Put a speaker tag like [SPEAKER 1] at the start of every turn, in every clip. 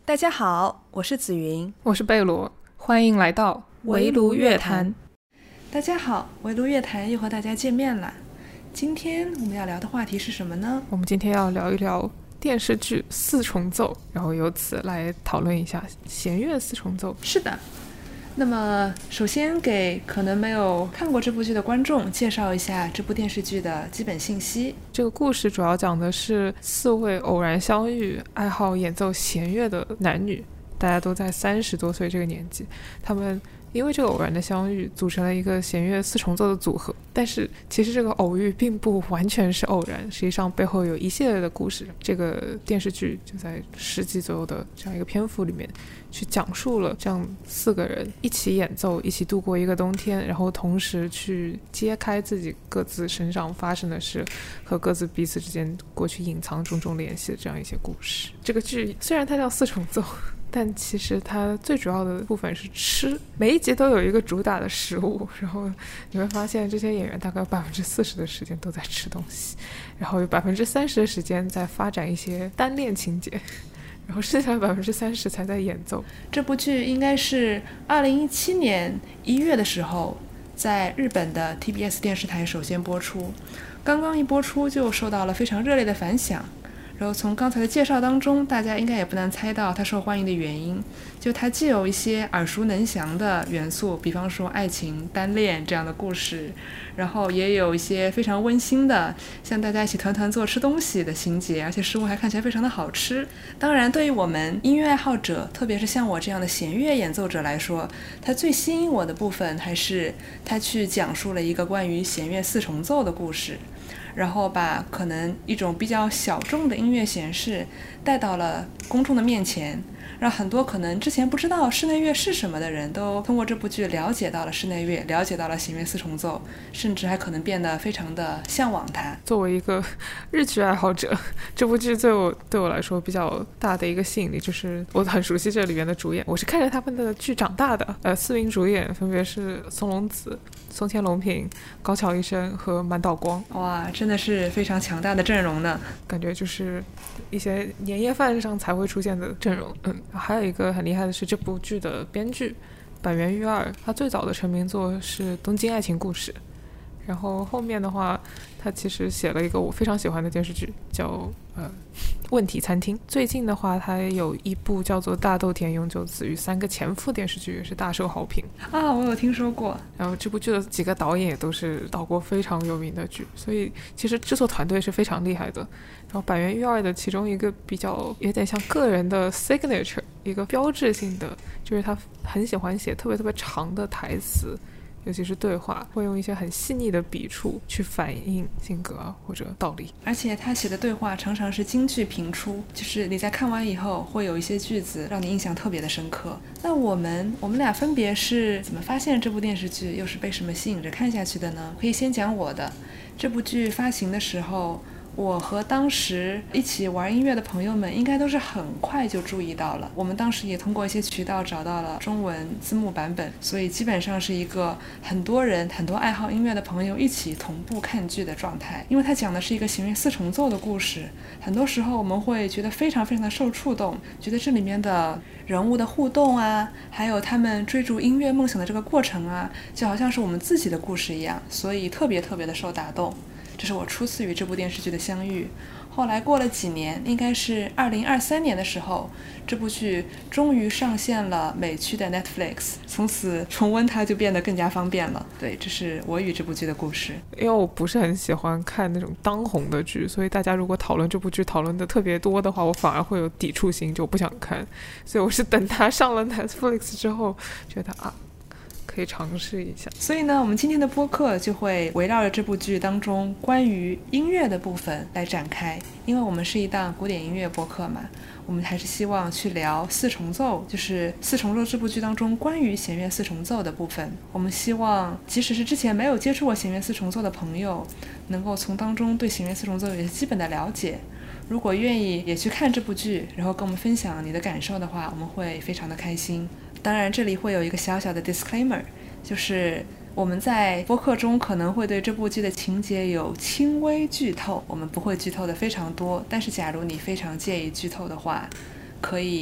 [SPEAKER 1] 大家好，我是紫云，
[SPEAKER 2] 我是贝罗，欢迎来到
[SPEAKER 1] 围炉乐坛。大家好，围炉乐坛又和大家见面了。今天我们要聊的话题是什么呢？
[SPEAKER 2] 我们今天要聊一聊电视剧四重奏，然后由此来讨论一下弦乐四重奏。
[SPEAKER 1] 是的，那么首先给可能没有看过这部剧的观众介绍一下这部电视剧的基本信息。
[SPEAKER 2] 这个故事主要讲的是4位偶然相遇爱好演奏弦乐的男女，大家都在30多岁这个年纪，他们因为这个偶然的相遇组成了一个弦乐四重奏的组合。但是其实这个偶遇并不完全是偶然，实际上背后有一系列的故事。这个电视剧就在10集左右的这样一个篇幅里面去讲述了这样4个人一起演奏，一起度过一个冬天，然后同时去揭开自己各自身上发生的事和各自彼此之间过去隐藏种种联系的这样一些故事。这个剧虽然它叫四重奏，但其实它最主要的部分是吃，每一集都有一个主打的食物，然后你会发现这些演员大概有40%的时间都在吃东西，然后有30%的时间在发展一些单恋情节，然后剩下的30%才在演奏。
[SPEAKER 1] 这部剧应该是2017年1月的时候在日本的 TBS 电视台首先播出，刚刚一播出就受到了非常热烈的反响。然后从刚才的介绍当中，大家应该也不难猜到它受欢迎的原因，就它既有一些耳熟能详的元素，比方说爱情、单恋这样的故事，然后也有一些非常温馨的，像大家一起团团坐吃东西的情节，而且食物还看起来非常的好吃。当然，对于我们音乐爱好者，特别是像我这样的弦乐演奏者来说，它最吸引我的部分还是它去讲述了一个关于弦乐四重奏的故事，然后把可能一种比较小众的音乐形式带到了公众的面前，让很多可能之前不知道室内乐是什么的人都通过这部剧了解到了室内乐，了解到了弦乐四重奏，甚至还可能变得非常的向往它。
[SPEAKER 2] 作为一个日剧爱好者，这部剧对我来说比较大的一个吸引力就是我很熟悉这里面的主演，我是看着他们的剧长大的。4名主演分别是松隆子、松田龙平、高桥一生和满岛光。
[SPEAKER 1] 哇，真的是非常强大的阵容呢，
[SPEAKER 2] 感觉就是一些年夜饭上才会出现的阵容。还有一个很厉害的是这部剧的编剧板垣裕二，他最早的成名作是《东京爱情故事》，然后后面的话他其实写了一个我非常喜欢的电视剧叫问题餐厅。最近的话他有一部叫做《大豆田永久子与3个前夫》电视剧，也是大受好评
[SPEAKER 1] 啊，我有听说过。
[SPEAKER 2] 然后这部剧的几个导演也都是导过非常有名的剧，所以其实制作团队是非常厉害的。然后板垣裕二的其中一个比较有点像个人的 signature， 一个标志性的就是他很喜欢写特别长的台词，尤其是对话，会用一些很细腻的笔触去反映性格或者道理。
[SPEAKER 1] 而且他写的对话常常是金句频出，就是你在看完以后会有一些句子让你印象特别的深刻。那我们俩分别是怎么发现这部电视剧，又是被什么吸引着看下去的呢？可以先讲我的。这部剧发行的时候，我和当时一起玩音乐的朋友们应该都是很快就注意到了，我们当时也通过一些渠道找到了中文字幕版本，所以基本上是一个很多人很多爱好音乐的朋友一起同步看剧的状态。因为它讲的是一个弦乐四重奏的故事，很多时候我们会觉得非常非常的受触动，觉得这里面的人物的互动啊，还有他们追逐音乐梦想的这个过程啊，就好像是我们自己的故事一样，所以特别的受打动。这是我初次与这部电视剧的相遇。后来过了几年，应该是2023年的时候，这部剧终于上线了美区的 Netflix， 从此重温它就变得更加方便了。对，这是我与这部剧的故事。
[SPEAKER 2] 因为我不是很喜欢看那种当红的剧，所以大家如果讨论这部剧讨论的特别多的话，我反而会有抵触心，就不想看。所以我是等它上了 Netflix 之后觉得可以尝试一下。
[SPEAKER 1] 所以呢，我们今天的播客就会围绕着这部剧当中关于音乐的部分来展开。因为我们是一档古典音乐播客嘛，我们还是希望去聊四重奏，就是四重奏这部剧当中关于弦乐四重奏的部分。我们希望即使是之前没有接触过弦乐四重奏的朋友，能够从当中对弦乐四重奏有些基本的了解。如果愿意也去看这部剧，然后跟我们分享你的感受的话，我们会非常的开心。当然这里会有一个小小的 disclaimer， 就是我们在播客中可能会对这部剧的情节有轻微剧透，我们不会剧透的非常多，但是假如你非常介意剧透的话，可以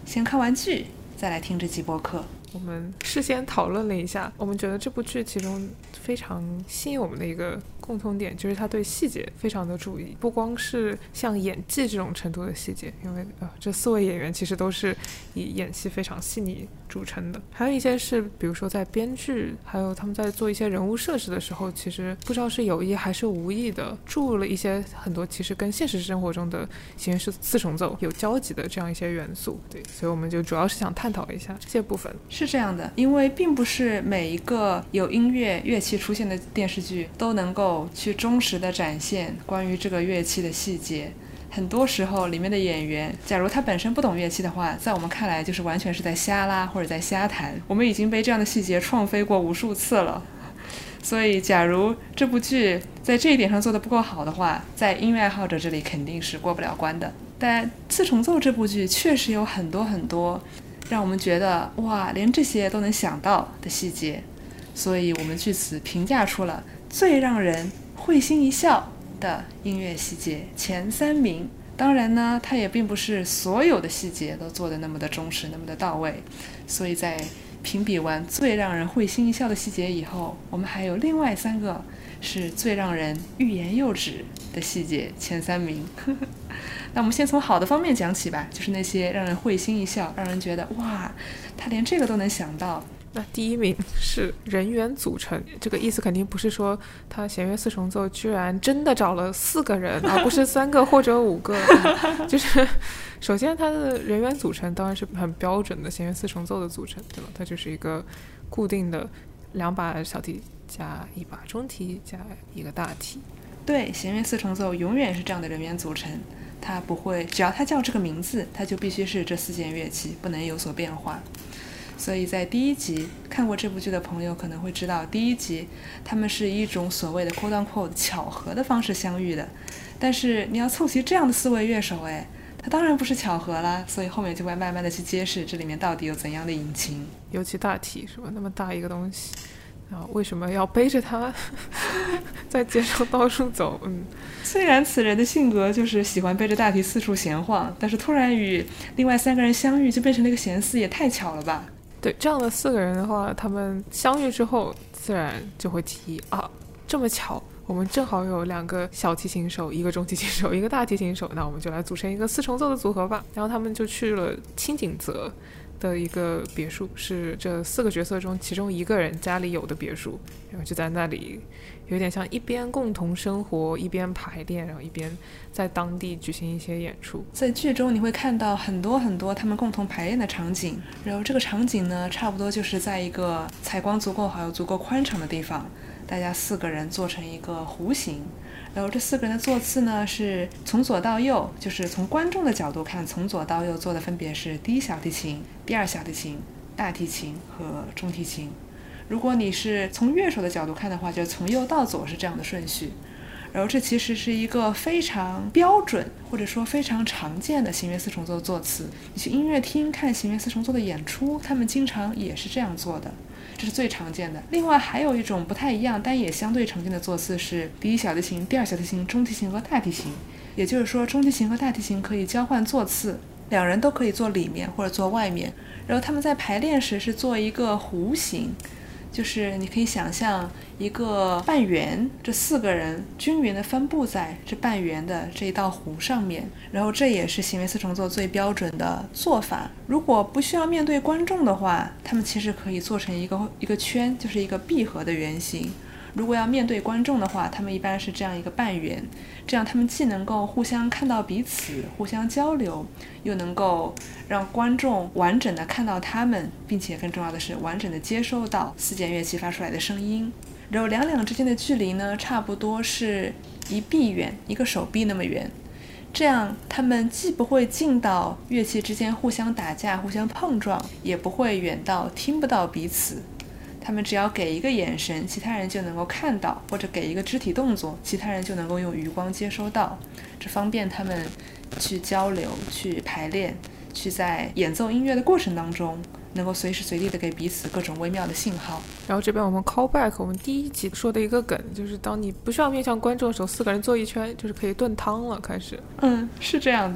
[SPEAKER 1] 先看完剧再来听这期播客。
[SPEAKER 2] 我们事先讨论了一下，我们觉得这部剧其中非常吸引我们的一个共同点就是他对细节非常的注意，不光是像演技这种程度的细节，因为这4位演员其实都是以演戏非常细腻著称的，还有一些是比如说在编剧还有他们在做一些人物设置的时候，其实不知道是有意还是无意的注入了一些很多其实跟现实生活中的行云四重奏有交集的这样一些元素。对，所以我们就主要是想探讨一下这些部分。
[SPEAKER 1] 是这样的，因为并不是每一个有音乐乐器出现的电视剧都能够去忠实的展现关于这个乐器的细节，很多时候里面的演员假如他本身不懂乐器的话，在我们看来就是完全是在瞎拉或者在瞎弹，我们已经被这样的细节创飞过无数次了。所以假如这部剧在这一点上做得不够好的话，在音乐爱好者这里肯定是过不了关的。但四重奏这部剧确实有很多很多让我们觉得哇，连这些都能想到的细节，所以我们据此评价出了最让人会心一笑的音乐细节前3名。当然呢，它也并不是所有的细节都做得那么的忠实那么的到位，所以在评比完最让人会心一笑的细节以后，我们还有另外3个是最让人欲言又止的细节前3名。那我们先从好的方面讲起吧，就是那些让人会心一笑，让人觉得哇，他连这个都能想到。
[SPEAKER 2] 那第1名是人员组成，这个意思肯定不是说他弦乐四重奏居然真的找了4个人，而不是3个或者5个。就是首先他的人员组成当然是很标准的弦乐四重奏的组成，对吧？它就是一个固定的2把小提加1把中提加1个大提。
[SPEAKER 1] 对，弦乐四重奏永远是这样的人员组成，它不会，只要它叫这个名字，它就必须是这4件乐器，不能有所变化。所以在第1集看过这部剧的朋友可能会知道，第1集他们是以一种所谓的 quote unquote 巧合的方式相遇的，但是你要凑齐这样的4位乐手，它当然不是巧合啦，所以后面就会慢慢的去揭示这里面到底有怎样的隐情。
[SPEAKER 2] 尤其大提是吧，那么大一个东西，为什么要背着它在街上到处走？
[SPEAKER 1] 虽然此人的性格就是喜欢背着大提四处闲晃，但是突然与另外3个人相遇就变成了一个弦4，也太巧了吧。
[SPEAKER 2] 对，这样的4个人的话，他们相遇之后自然就会提这么巧，我们正好有2个小提琴手，1个中提琴手，1个大提琴手，那我们就来组成一个4重奏的组合吧。然后他们就去了清景泽的一个别墅，是这4个角色中其中1个人家里有的别墅，然后就在那里有点像一边共同生活一边排练，然后一边在当地举行一些演出。
[SPEAKER 1] 在剧中你会看到很多很多他们共同排练的场景，然后这个场景呢差不多就是在一个采光足够好又足够宽敞的地方，大家4个人做成一个弧形，然后这4个人的座次呢是从左到右，就是从观众的角度看，从左到右坐的分别是第1小提琴、第2小提琴、大提琴和中提琴。如果你是从乐手的角度看的话，就从右到左是这样的顺序。然后这其实是一个非常标准或者说非常常见的弦乐四重奏座次，你去音乐厅看弦乐四重奏的演出，他们经常也是这样做的，这是最常见的。另外还有一种不太一样但也相对常见的座次是第1小提琴、第2小提琴、中提琴和大提琴，也就是说中提琴和大提琴可以交换座次，2人都可以坐里面或者坐外面，然后他们在排练时是做一个弧形，就是你可以想象一个半圆，这4个人均匀的分布在这半圆的这一道弧上面，然后这也是弦乐四重奏最标准的做法。如果不需要面对观众的话，他们其实可以做成一个圈，就是一个闭合的圆形。如果要面对观众的话，他们一般是这样一个半圆，这样他们既能够互相看到彼此，互相交流，又能够让观众完整的看到他们，并且更重要的是完整的接收到4件乐器发出来的声音。然后两之间的距离呢，差不多是1臂远，一个手臂那么远，这样他们既不会近到乐器之间互相打架互相碰撞，也不会远到听不到彼此。他们只要给一个眼神，其他人就能够看到，或者给一个肢体动作，其他人就能够用余光接收到，这方便他们去交流，去排练，去在演奏音乐的过程当中能够随时随地的给彼此各种微妙的信号。
[SPEAKER 2] 然后这边我们 call back 我们第1集说的一个梗，就是当你不需要面向观众的时候，4个人坐一圈就是可以炖汤了，开始。
[SPEAKER 1] 是这样的。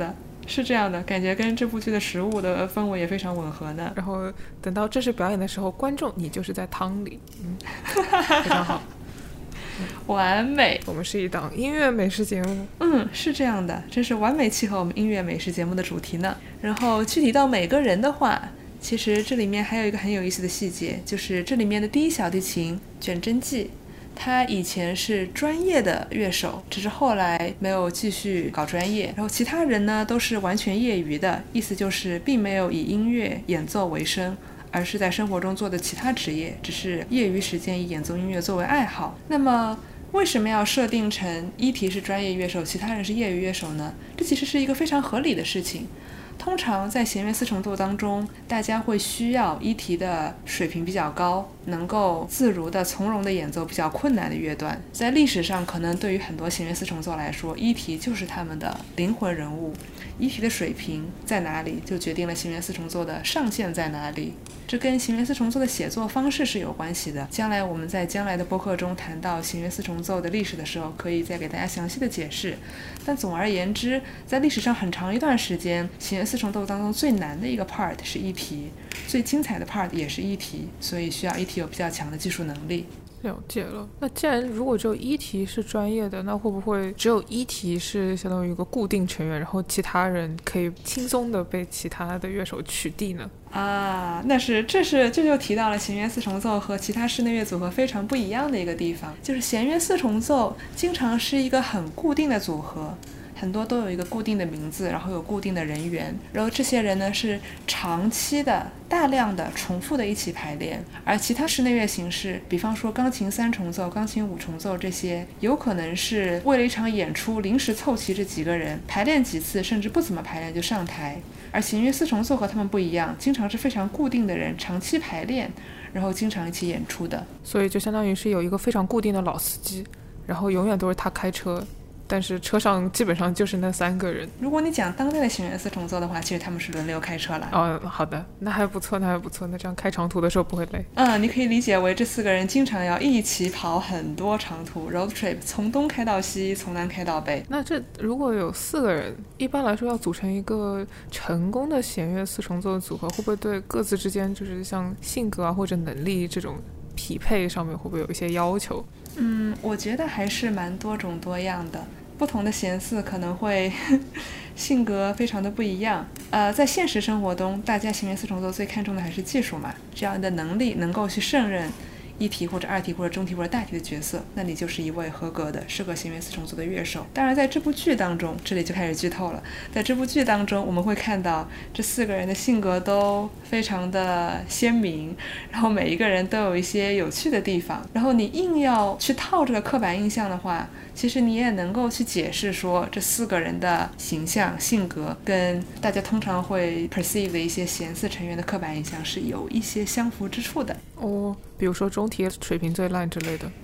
[SPEAKER 1] 是这样的，感觉跟这部剧的食物的氛围也非常吻合呢。
[SPEAKER 2] 然后等到正式表演的时候，观众你就是在汤里，非常好。
[SPEAKER 1] 完美。
[SPEAKER 2] 我们是一档音乐美食节目。
[SPEAKER 1] 是这样的，真是完美契合我们音乐美食节目的主题呢。然后具体到每个人的话，其实这里面还有一个很有意思的细节，就是这里面的第一小提琴卷真纪，他以前是专业的乐手，只是后来没有继续搞专业。然后其他人呢都是完全业余的，意思就是并没有以音乐演奏为生，而是在生活中做的其他职业，只是业余时间以演奏音乐作为爱好。那么为什么要设定成一提是专业乐手，其他人是业余乐手呢？这其实是一个非常合理的事情。通常在弦乐四重奏当中，大家会需要一提的水平比较高，能够自如的从容的演奏比较困难的乐段。在历史上，可能对于很多弦乐四重奏来说，一提就是他们的灵魂人物。一提的水平在哪里，就决定了弦乐四重奏的上限在哪里。这跟弦乐四重奏的写作方式是有关系的。将来我们在将来的播客中谈到弦乐四重奏的历史的时候，可以再给大家详细的解释。但总而言之，在历史上很长一段时间，弦乐四重奏当中最难的一个 part 是一提，最精彩的 part 也是一提，所以需要一提有比较强的技术能力。
[SPEAKER 2] 了解了。那既然如果只有一提是专业的，那会不会只有一提是相当于一个固定成员，然后其他人可以轻松的被其他的乐手取缔呢？
[SPEAKER 1] 这就提到了弦乐四重奏和其他室内乐组合非常不一样的一个地方，就是弦乐四重奏经常是一个很固定的组合，很多都有一个固定的名字，然后有固定的人员，然后这些人呢是长期的大量的重复的一起排练。而其他室内乐形式，比方说钢琴三重奏、钢琴五重奏，这些有可能是为了一场演出临时凑齐这几个人排练几次，甚至不怎么排练就上台。而弦乐四重奏和他们不一样，经常是非常固定的人长期排练，然后经常一起演出的。
[SPEAKER 2] 所以就相当于是有一个非常固定的老司机，然后永远都是他开车，但是车上基本上就是那3个人。
[SPEAKER 1] 如果你讲当代的弦乐四重奏的话，其实他们是轮流开车了。
[SPEAKER 2] 好的，那还不错，那这样开长途的时候不会累。
[SPEAKER 1] 你可以理解为这4个人经常要一起跑很多长途 road trip， 从东开到西，从南开到北。
[SPEAKER 2] 那这如果有4个人，一般来说要组成一个成功的弦乐四重奏的组合，会不会对各自之间就是像性格或者能力这种匹配上面会不会有一些要求？
[SPEAKER 1] 我觉得还是蛮多种多样的。不同的弦四可能会性格非常的不一样。在现实生活中，大家弦乐四重奏最看重的还是技术嘛，只要你的能力能够去胜任一提或者二提或者中提或者大提的角色，那你就是一位合格的适合弦乐四重奏的乐手。当然在这部剧当中，这里就开始剧透了，在这部剧当中我们会看到这4个人的性格都非常的鲜明，然后每一个人都有一些有趣的地方，然后你硬要去套这个刻板印象的话，其实你也能够去解释说这4个人的形象性格跟大家通常会 perceive 的一些弦四成员的刻板印象是有一些相符之处的。
[SPEAKER 2] 比如说中提水平最烂之类的。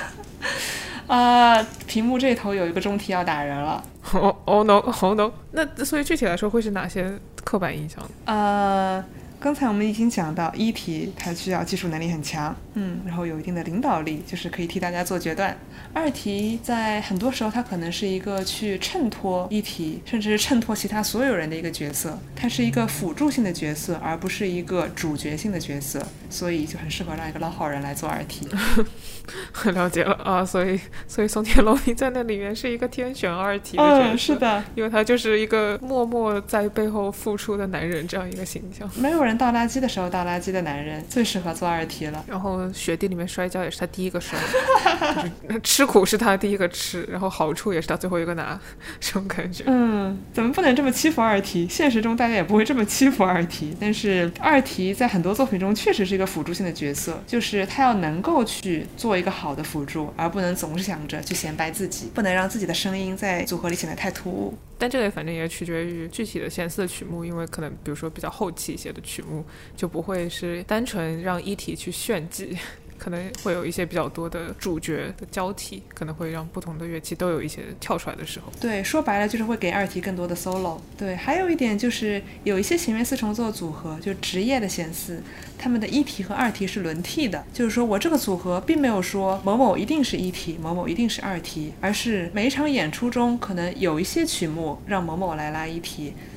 [SPEAKER 1] 屏幕这头有一个中提要打人了。
[SPEAKER 2] Oh no，那所以具体来说会是哪些刻板印象？
[SPEAKER 1] 刚才我们已经讲到一提它需要技术能力很强，然后有一定的领导力，就是可以替大家做决断。二提在很多时候它可能是一个去衬托一提，甚至是衬托其他所有人的一个角色，它是一个辅助性的角色，而不是一个主角性的角色，所以就很适合让一个老好人来做二提。
[SPEAKER 2] 了解了所以松田龙平在那里面是一个天选二提的角色。
[SPEAKER 1] 是的，
[SPEAKER 2] 因为他就是一个默默在背后付出的男人这样一个形象，
[SPEAKER 1] 没有人倒垃圾的时候倒垃圾的男人最适合做二提了。
[SPEAKER 2] 然后雪地里面摔跤也是他第一个摔就是吃苦是他第一个吃，然后好处也是他最后一个拿，这种感觉。
[SPEAKER 1] 怎么不能这么欺负二提？现实中大家也不会这么欺负二提，但是二提在很多作品中确实是一个辅助性的角色，就是他要能够去做一个好的辅助，而不能总是想着去显摆自己，不能让自己的声音在组合里显得太突兀。
[SPEAKER 2] 但这个反正也取决于具体的弦四的曲目，因为可能比如说比较后期一些的曲目就不会是单纯让一体去炫技，可能会有一些比较多的主角的交替，可能会让不同的乐器都有一些跳出来的时候。
[SPEAKER 1] 对，说白了就是会给二提更多的 solo。 对，还有一点就是有一些弦乐四重奏组合，就职业的弦四，他们的一提和二提是轮替的，就是说我这个组合并没有说某某一定是一提，某某一定是二提，而是每一场演出中可能有一些曲目让某某来拉一提，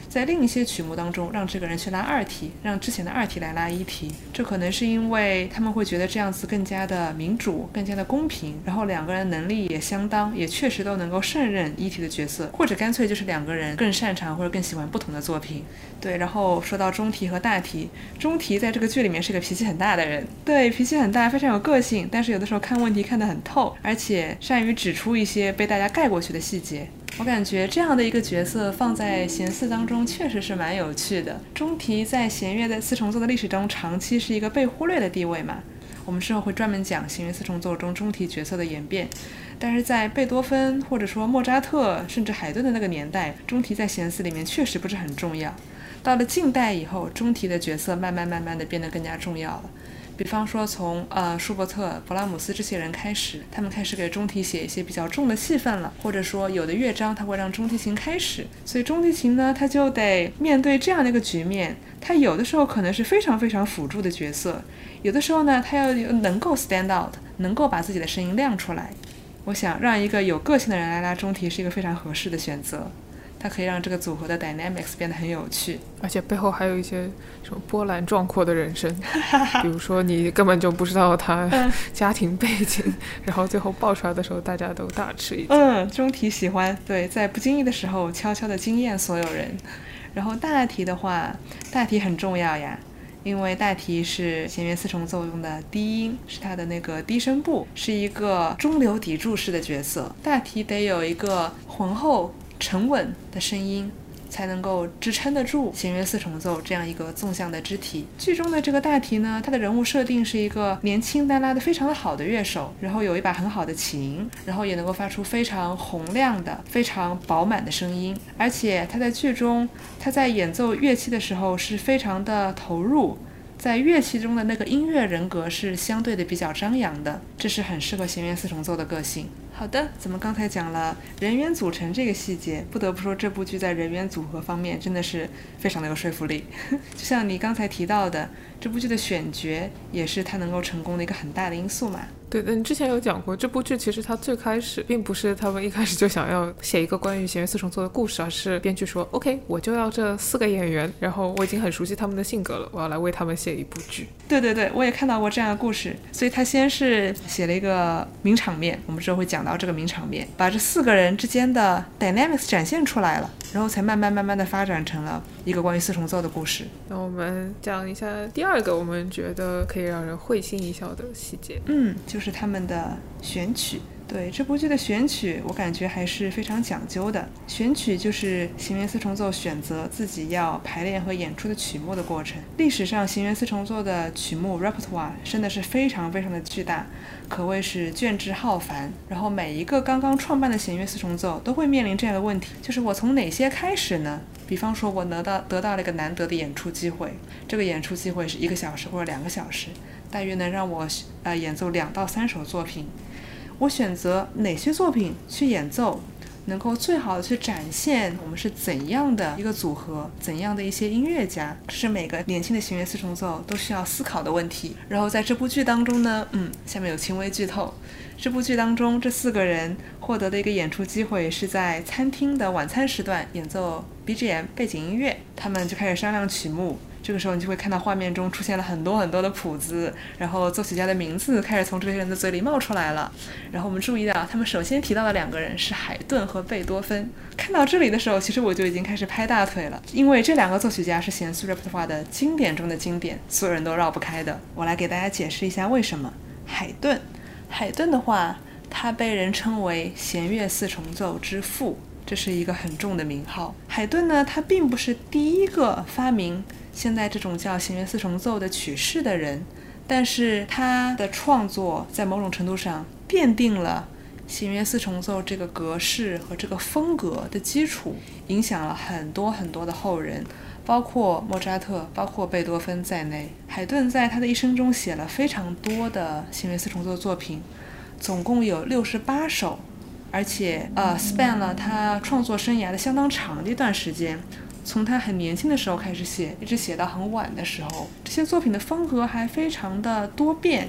[SPEAKER 1] 在另一些曲目当中让这个人去拉二题，让之前的二题来拉一题。这可能是因为他们会觉得这样子更加的民主，更加的公平，然后两个人能力也相当，也确实都能够胜任一题的角色，或者干脆就是两个人更擅长或者更喜欢不同的作品。对，然后说到中题和大题，中题在这个剧里面是个脾气很大的人，对，脾气很大，非常有个性，但是有的时候看问题看得很透，而且善于指出一些被大家盖过去的细节。我感觉这样的一个角色放在弦四当中确实是蛮有趣的。中题在弦乐的四重奏的历史中长期是一个被忽略的地位嘛，我们之后会专门讲弦乐四重奏中中题角色的演变。但是在贝多芬或者说莫扎特甚至海顿的那个年代，中题在弦四里面确实不是很重要。到了近代以后，中题的角色慢慢的变得更加重要了。比方说从舒伯特、勃拉姆斯这些人开始，他们开始给中题写一些比较重的戏份了，或者说有的乐章他会让中提琴开始，所以中提琴呢，他就得面对这样的一个局面，他有的时候可能是非常非常辅助的角色，有的时候呢，他要能够 stand out， 能够把自己的声音亮出来。我想让一个有个性的人来拉中提是一个非常合适的选择，它可以让这个组合的 dynamics 变得很有趣，
[SPEAKER 2] 而且背后还有一些什么波澜壮阔的人生比如说你根本就不知道他家庭背景然后最后爆出来的时候大家都大吃一惊。
[SPEAKER 1] 中题喜欢，对，在不经意的时候悄悄的惊艳所有人。然后大题的话，大题很重要呀，因为大题是弦乐四重奏用的低音，是它的那个低声部，是一个中流砥柱式的角色。大题得有一个浑厚沉稳的声音，才能够支撑得住弦乐四重奏这样一个纵向的肢体。剧中的这个大题呢，他的人物设定是一个年轻但拉得非常的好的乐手，然后有一把很好的琴，然后也能够发出非常洪亮的非常饱满的声音，而且他在剧中他在演奏乐器的时候是非常的投入，在乐器中的那个音乐人格是相对的比较张扬的，这是很适合弦乐四重奏的个性。好的，咱们刚才讲了人员组成这个细节，不得不说这部剧在人员组合方面真的是非常的有说服力就像你刚才提到的，这部剧的选角也是它能够成功的一个很大的因素嘛。
[SPEAKER 2] 对，你之前有讲过，这部剧其实它最开始并不是他们一开始就想要写一个关于弦乐四重奏的故事，而是编剧说 OK 我就要这4个演员，然后我已经很熟悉他们的性格了，我要来为他们写一部剧。
[SPEAKER 1] 对对对，我也看到过这样的故事。所以他先是写了一个名场面，我们之后会讲到这个名场面，把这4个人之间的 dynamics 展现出来了，然后才慢慢的发展成了一个关于四重奏的故事。
[SPEAKER 2] 那我们讲一下第2个我们觉得可以让人会心一笑的细节，
[SPEAKER 1] 就是他们的选曲。对，这部剧的选曲我感觉还是非常讲究的。选曲就是弦乐四重奏选择自己要排练和演出的曲目的过程。历史上弦乐四重奏的曲目 repertoire 真的是非常非常的巨大，可谓是卷帙浩繁。然后每一个刚刚创办的弦乐四重奏都会面临这样的问题，就是我从哪些开始呢？比方说我得到了一个难得的演出机会，这个演出机会是1个小时或者2个小时，大约能让我演奏2到3首作品。我选择哪些作品去演奏，能够最好的去展现我们是怎样的一个组合，怎样的一些音乐家，这是每个年轻的弦乐四重奏都需要思考的问题。然后在这部剧当中呢，下面有轻微剧透，这部剧当中这4个人获得的一个演出机会是在餐厅的晚餐时段演奏 BGM 背景音乐，他们就开始商量曲目。这个时候你就会看到画面中出现了很多很多的谱子，然后作曲家的名字开始从这些人的嘴里冒出来了。然后我们注意到他们首先提到的2个人是海顿和贝多芬。看到这里的时候，其实我就已经开始拍大腿了，因为这2个作曲家是弦四 repertoire 的经典中的经典，所有人都绕不开的。我来给大家解释一下为什么。海顿的话，他被人称为弦乐四重奏之父，这是一个很重的名号。海顿呢，他并不是第一个发明现在这种叫弦乐四重奏的曲式的人，但是他的创作在某种程度上奠定了弦乐四重奏这个格式和这个风格的基础，影响了很多很多的后人，包括莫扎特，包括贝多芬在内。海顿在他的一生中写了非常多的弦乐四重奏作品，总共有68首，而且span 了他创作生涯的相当长的一段时间，从他很年轻的时候开始写，一直写到很晚的时候。这些作品的风格还非常的多变，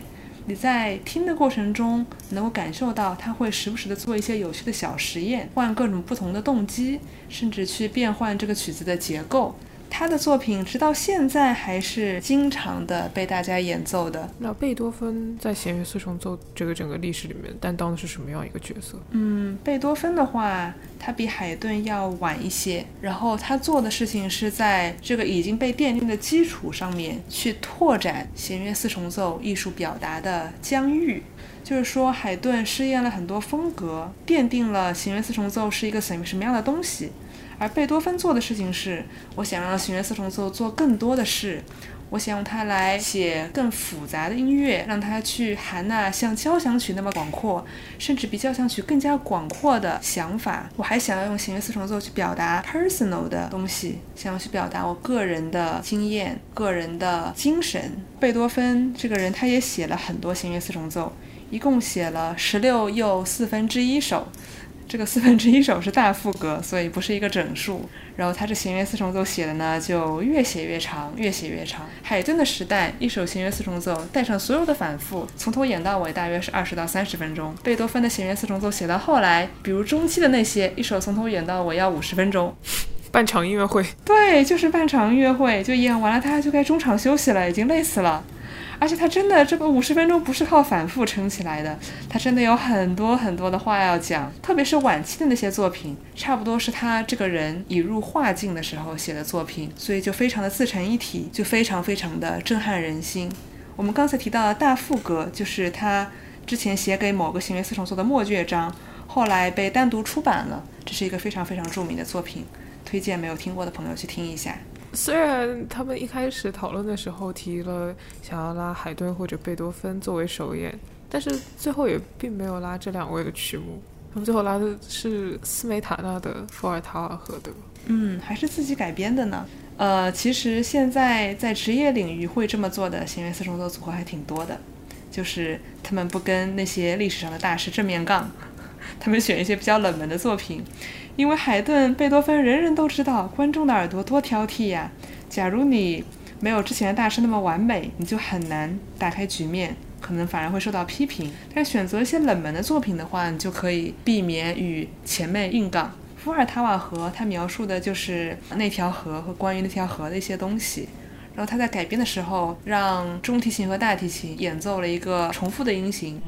[SPEAKER 1] 你在听的过程中能够感受到他会时不时的做一些有趣的小实验，换各种不同的动机，甚至去变换这个曲子的结构。他的作品直到现在还是经常的被大家演奏的。
[SPEAKER 2] 那贝多芬在弦乐四重奏这个整个历史里面担当的是什么样一个角色？
[SPEAKER 1] 贝多芬的话，他比海顿要晚一些，然后他做的事情是在这个已经被奠定的基础上面去拓展弦乐四重奏艺术表达的疆域。就是说，海顿试验了很多风格，奠定了弦乐四重奏是一个什么样的东西。而贝多芬做的事情是，我想让弦乐四重奏做更多的事，我想用它来写更复杂的音乐，让它去含纳像交响曲那么广阔，甚至比交响曲更加广阔的想法。我还想要用弦乐四重奏去表达 personal 的东西，想要去表达我个人的经验、个人的精神。贝多芬这个人，他也写了很多弦乐四重奏，一共写了16又1/4首。这个1/4首是大副歌，所以不是一个整数。然后他这弦乐四重奏写的呢，就越写越长，越写越长。海顿的时代，一首弦乐四重奏带上所有的反复，从头演到尾，大约是20到30分钟。贝多芬的弦乐四重奏写到后来，比如中期的那些，一首从头演到尾要50分钟。
[SPEAKER 2] 半场音乐会。
[SPEAKER 1] 对，就是半场音乐会，就演完了，他就该中场休息了，已经累死了。而且他真的这个50分钟不是靠反复撑起来的，他真的有很多很多的话要讲，特别是晚期的那些作品，差不多是他这个人已入画境的时候写的作品，所以就非常的自成一体，就非常非常的震撼人心。我们刚才提到的大副歌，就是他之前写给某个弦乐四重奏的末乐章，后来被单独出版了，这是一个非常非常著名的作品，推荐没有听过的朋友去听一下。
[SPEAKER 2] 虽然他们一开始讨论的时候提了想要拉海顿或者贝多芬作为首演，但是最后也并没有拉这2位的曲目，他们最后拉的是斯梅塔纳的伏尔塔瓦河，对吧？
[SPEAKER 1] 还是自己改编的呢。其实现在在职业领域会这么做的弦乐四重奏组合还挺多的，就是他们不跟那些历史上的大师正面杠，他们选一些比较冷门的作品。因为海顿、贝多芬人人都知道，观众的耳朵多挑剔呀。假如你没有之前的大师那么完美，你就很难打开局面，可能反而会受到批评。但选择一些冷门的作品的话，你就可以避免与前辈硬杠。伏尔塔瓦河，它描述的就是那条河和关于那条河的一些东西。然后他在改编的时候，让中提琴和大提琴演奏了一个重复的音型。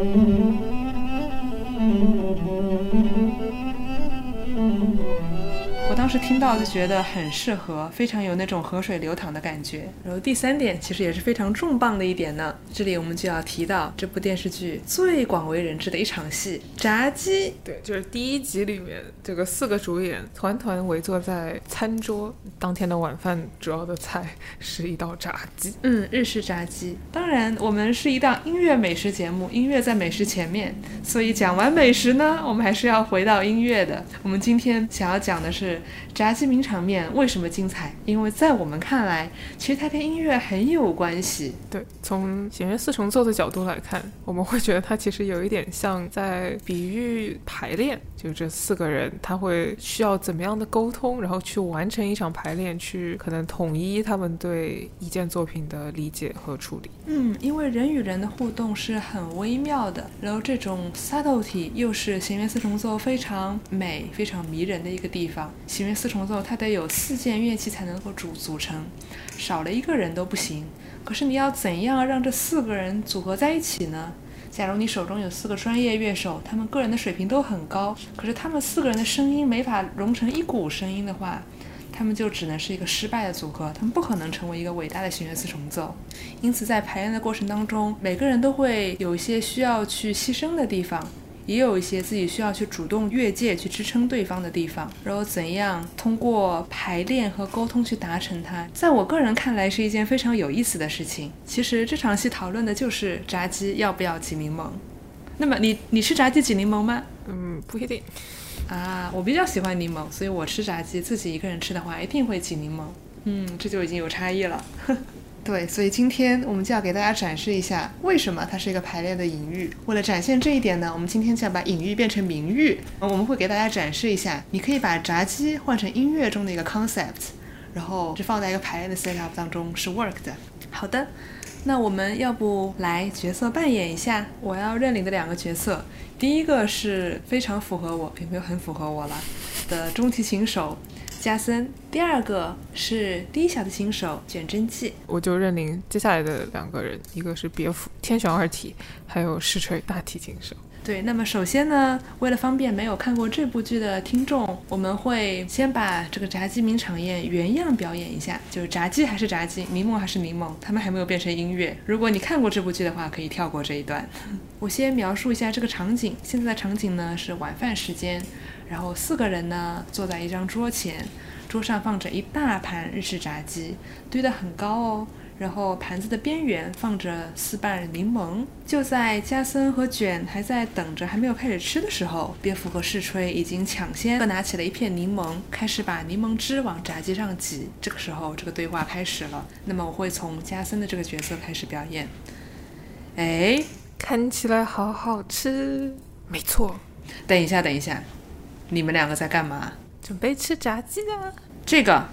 [SPEAKER 1] 我当时听到就觉得很适合，非常有那种河水流淌的感觉。然后第3点其实也是非常重磅的一点呢，这里我们就要提到这部电视剧最广为人知的一场戏——炸鸡。
[SPEAKER 2] 对，就是第1集里面这个4个主演团团围坐在餐桌，当天的晚饭主要的菜是一道炸鸡。
[SPEAKER 1] 日式炸鸡。当然我们是一档音乐美食节目，音乐在美食前面，所以讲完美食呢，我们还是要回到音乐的。我们今天想要讲的是炸鸡名场面为什么精彩，因为在我们看来其实它跟音乐很有关系。
[SPEAKER 2] 对，从弦乐四重奏的角度来看，我们会觉得它其实有一点像在比喻排练，就这4个人他会需要怎么样的沟通，然后去完成一场排练，去可能统一他们对一件作品的理解和处理。
[SPEAKER 1] 因为人与人的互动是很微妙的，然后这种 subtlety 又是弦乐四重奏非常美非常迷人的一个地方。弦乐四重奏它得有4件乐器才能够组成，少了一个人都不行。可是你要怎样让这4个人组合在一起呢？假如你手中有4个专业乐手，他们个人的水平都很高，可是他们4个人的声音没法融成一股声音的话，他们就只能是一个失败的组合，他们不可能成为一个伟大的弦乐四重奏。因此在排练的过程当中，每个人都会有一些需要去牺牲的地方，也有一些自己需要去主动越界去支撑对方的地方，然后怎样通过排练和沟通去达成它，在我个人看来是一件非常有意思的事情。其实这场戏讨论的就是炸鸡要不要挤柠檬。那么你吃炸鸡挤柠檬吗？
[SPEAKER 2] 不一定
[SPEAKER 1] 啊，我比较喜欢柠檬，所以我吃炸鸡自己一个人吃的话一定会挤柠檬。这就已经有差异了。对，所以今天我们就要给大家展示一下为什么它是一个排练的隐喻。为了展现这一点呢，我们今天就要把隐喻变成明喻。我们会给大家展示一下，你可以把炸鸡换成音乐中的一个 concept， 然后是放在一个排练的 setup 当中是 work 的。好的， 那我们要不来角色扮演一下？我要认领的2个角色，第一个是非常符合我，并没有很符合我了的中提琴手加森，第2个是低小提琴手卷真纪。
[SPEAKER 2] 我就认领接下来的2个人，一个是别府天旋二体，还有实锤大提琴手。
[SPEAKER 1] 对，那么首先呢，为了方便没有看过这部剧的听众，我们会先把这个炸鸡名场面原样表演一下，就是炸鸡还是炸鸡，柠檬还是柠檬，他们还没有变成音乐。如果你看过这部剧的话，可以跳过这一段。我先描述一下这个场景，现在的场景呢是晚饭时间，然后4个人呢坐在一张桌前，桌上放着一大盘日式炸鸡，堆得很高哦。然后盘子的边缘放着4瓣柠檬。就在加森和卷还在等着还没有开始吃的时候，别府和世吹已经抢先各拿起了一片柠檬，开始把柠檬汁往炸鸡上挤。这个时候这个对话开始了，那么我会从加森的这个角色开始表演。哎，
[SPEAKER 2] 看起来好好吃。没错。
[SPEAKER 1] 等一下，你们2个在干嘛？
[SPEAKER 2] 准备吃炸鸡啊。
[SPEAKER 1] 这个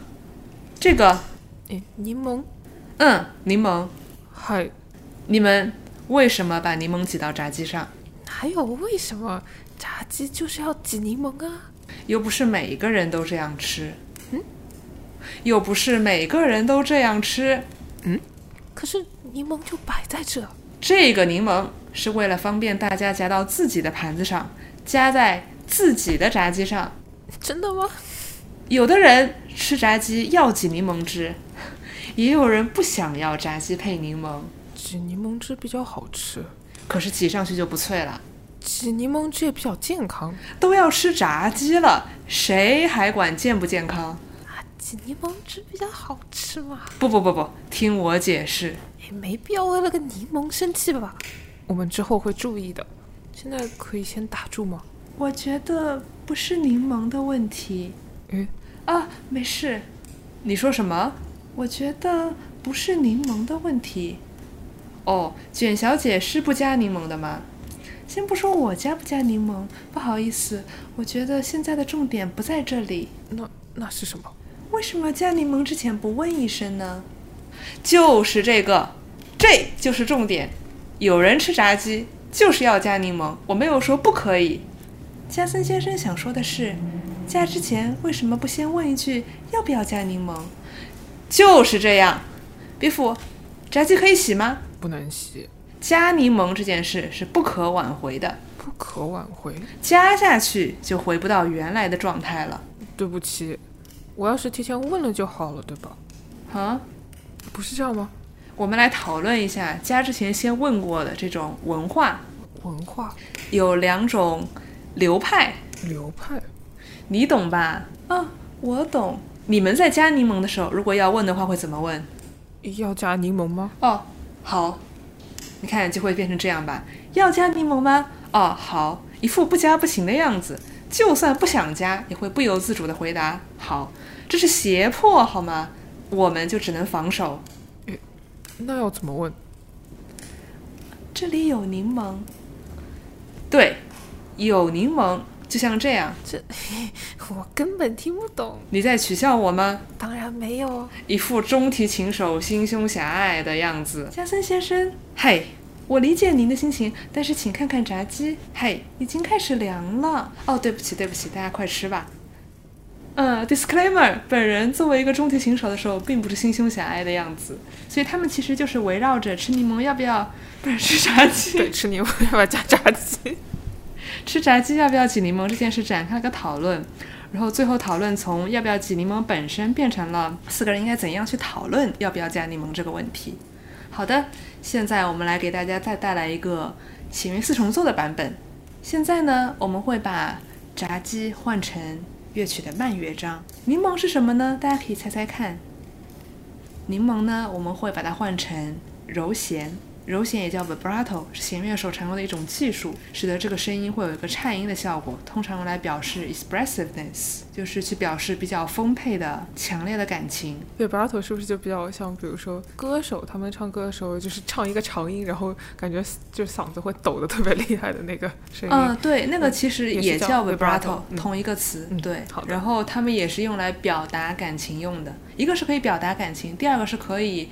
[SPEAKER 2] 柠檬。
[SPEAKER 1] 柠檬。
[SPEAKER 2] 嗨，
[SPEAKER 1] 你们为什么把柠檬挤到炸鸡上？
[SPEAKER 2] 哪有为什么？炸鸡就是要挤柠檬啊。
[SPEAKER 1] 又不是每一个人都这样吃。又不是每个人都这样吃。
[SPEAKER 2] 可是柠檬就摆在这。
[SPEAKER 1] 这个柠檬是为了方便大家夹到自己的盘子上，夹在自己的炸鸡上。
[SPEAKER 2] 真的吗？
[SPEAKER 1] 有的人吃炸鸡要挤柠檬汁，也有人不想要炸鸡配柠檬。
[SPEAKER 2] 挤柠檬汁比较好吃，
[SPEAKER 1] 可是挤上去就不脆了。
[SPEAKER 2] 挤柠檬汁也比较健康。
[SPEAKER 1] 都要吃炸鸡了，谁还管健不健康？
[SPEAKER 2] 挤柠檬汁比较好吃嘛。
[SPEAKER 1] 不，听我解释。
[SPEAKER 2] 没必要为了个柠檬生气吧。我们之后会注意的。现在可以先打住吗？
[SPEAKER 1] 我觉得不是柠檬的问题。没事。你说什么？我觉得不是柠檬的问题。卷小姐是不加柠檬的吗？先不说我加不加柠檬，不好意思，我觉得现在的重点不在这里。
[SPEAKER 2] 那是什么？
[SPEAKER 1] 为什么加柠檬之前不问一声呢？就是这个，这就是重点。有人吃炸鸡就是要加柠檬，我没有说不可以。加森先生想说的是，加之前为什么不先问一句要不要加柠檬？就是这样。别府，炸鸡可以洗吗？
[SPEAKER 2] 不能洗。
[SPEAKER 1] 加柠檬这件事是不可挽回的。
[SPEAKER 2] 不可挽回？
[SPEAKER 1] 加下去就回不到原来的状态了。
[SPEAKER 2] 对不起，我要是提前问了就好了，对吧？不是这样吗？
[SPEAKER 1] 我们来讨论一下加之前先问过的这种文化。有2种流派。你懂吧？我懂。你们在加柠檬的时候，如果要问的话会怎么问？
[SPEAKER 2] 要加柠檬吗？
[SPEAKER 1] 好。你看就会变成这样吧。要加柠檬吗？好。一副不加不行的样子。就算不想加也会不由自主的回答好。这是胁迫好吗？我们就只能防守。
[SPEAKER 2] 那要怎么问？
[SPEAKER 1] 这里有柠檬。对，有柠檬，就像这样。
[SPEAKER 2] 我根本听不懂。
[SPEAKER 1] 你在取笑我吗？
[SPEAKER 2] 当然没有。一
[SPEAKER 1] 副中提琴手心胸狭隘的样子。加森先生，嘿，我理解您的心情，但是请看看炸鸡，嘿，已经开始凉了。对不起，大家快吃吧。disclaimer， 本人作为一个中提琴手的时候，并不是心胸狭隘的样子，所以他们其实就是围绕着吃柠檬要不要，不是吃炸鸡，
[SPEAKER 2] 对，吃柠檬要不要加炸鸡，
[SPEAKER 1] 吃炸鸡要不要挤柠檬这件事展开了个讨论，然后最后讨论从要不要挤柠檬本身变成了4个人应该怎样去讨论要不要加柠檬这个问题。好的，现在我们来给大家再带来一个弦乐4重奏的版本。现在呢，我们会把炸鸡换成乐曲的慢乐章。柠檬是什么呢？大家可以猜猜看。柠檬呢，我们会把它换成柔弦。柔弦也叫 vibrato， 是弦乐手常用的一种技术，使得这个声音会有一个颤音的效果，通常用来表示 expressiveness， 就是去表示比较丰沛的强烈的感情。
[SPEAKER 2] vibrato 是不是就比较像比如说歌手他们唱歌的时候就是唱一个长音，然后感觉就嗓子会抖得特别厉害的那个声音。
[SPEAKER 1] 对，那个其实也叫 vibrato，同一个词。对，
[SPEAKER 2] 好的。
[SPEAKER 1] 然后他们也是用来表达感情用的，一个是可以表达感情，第二个是可以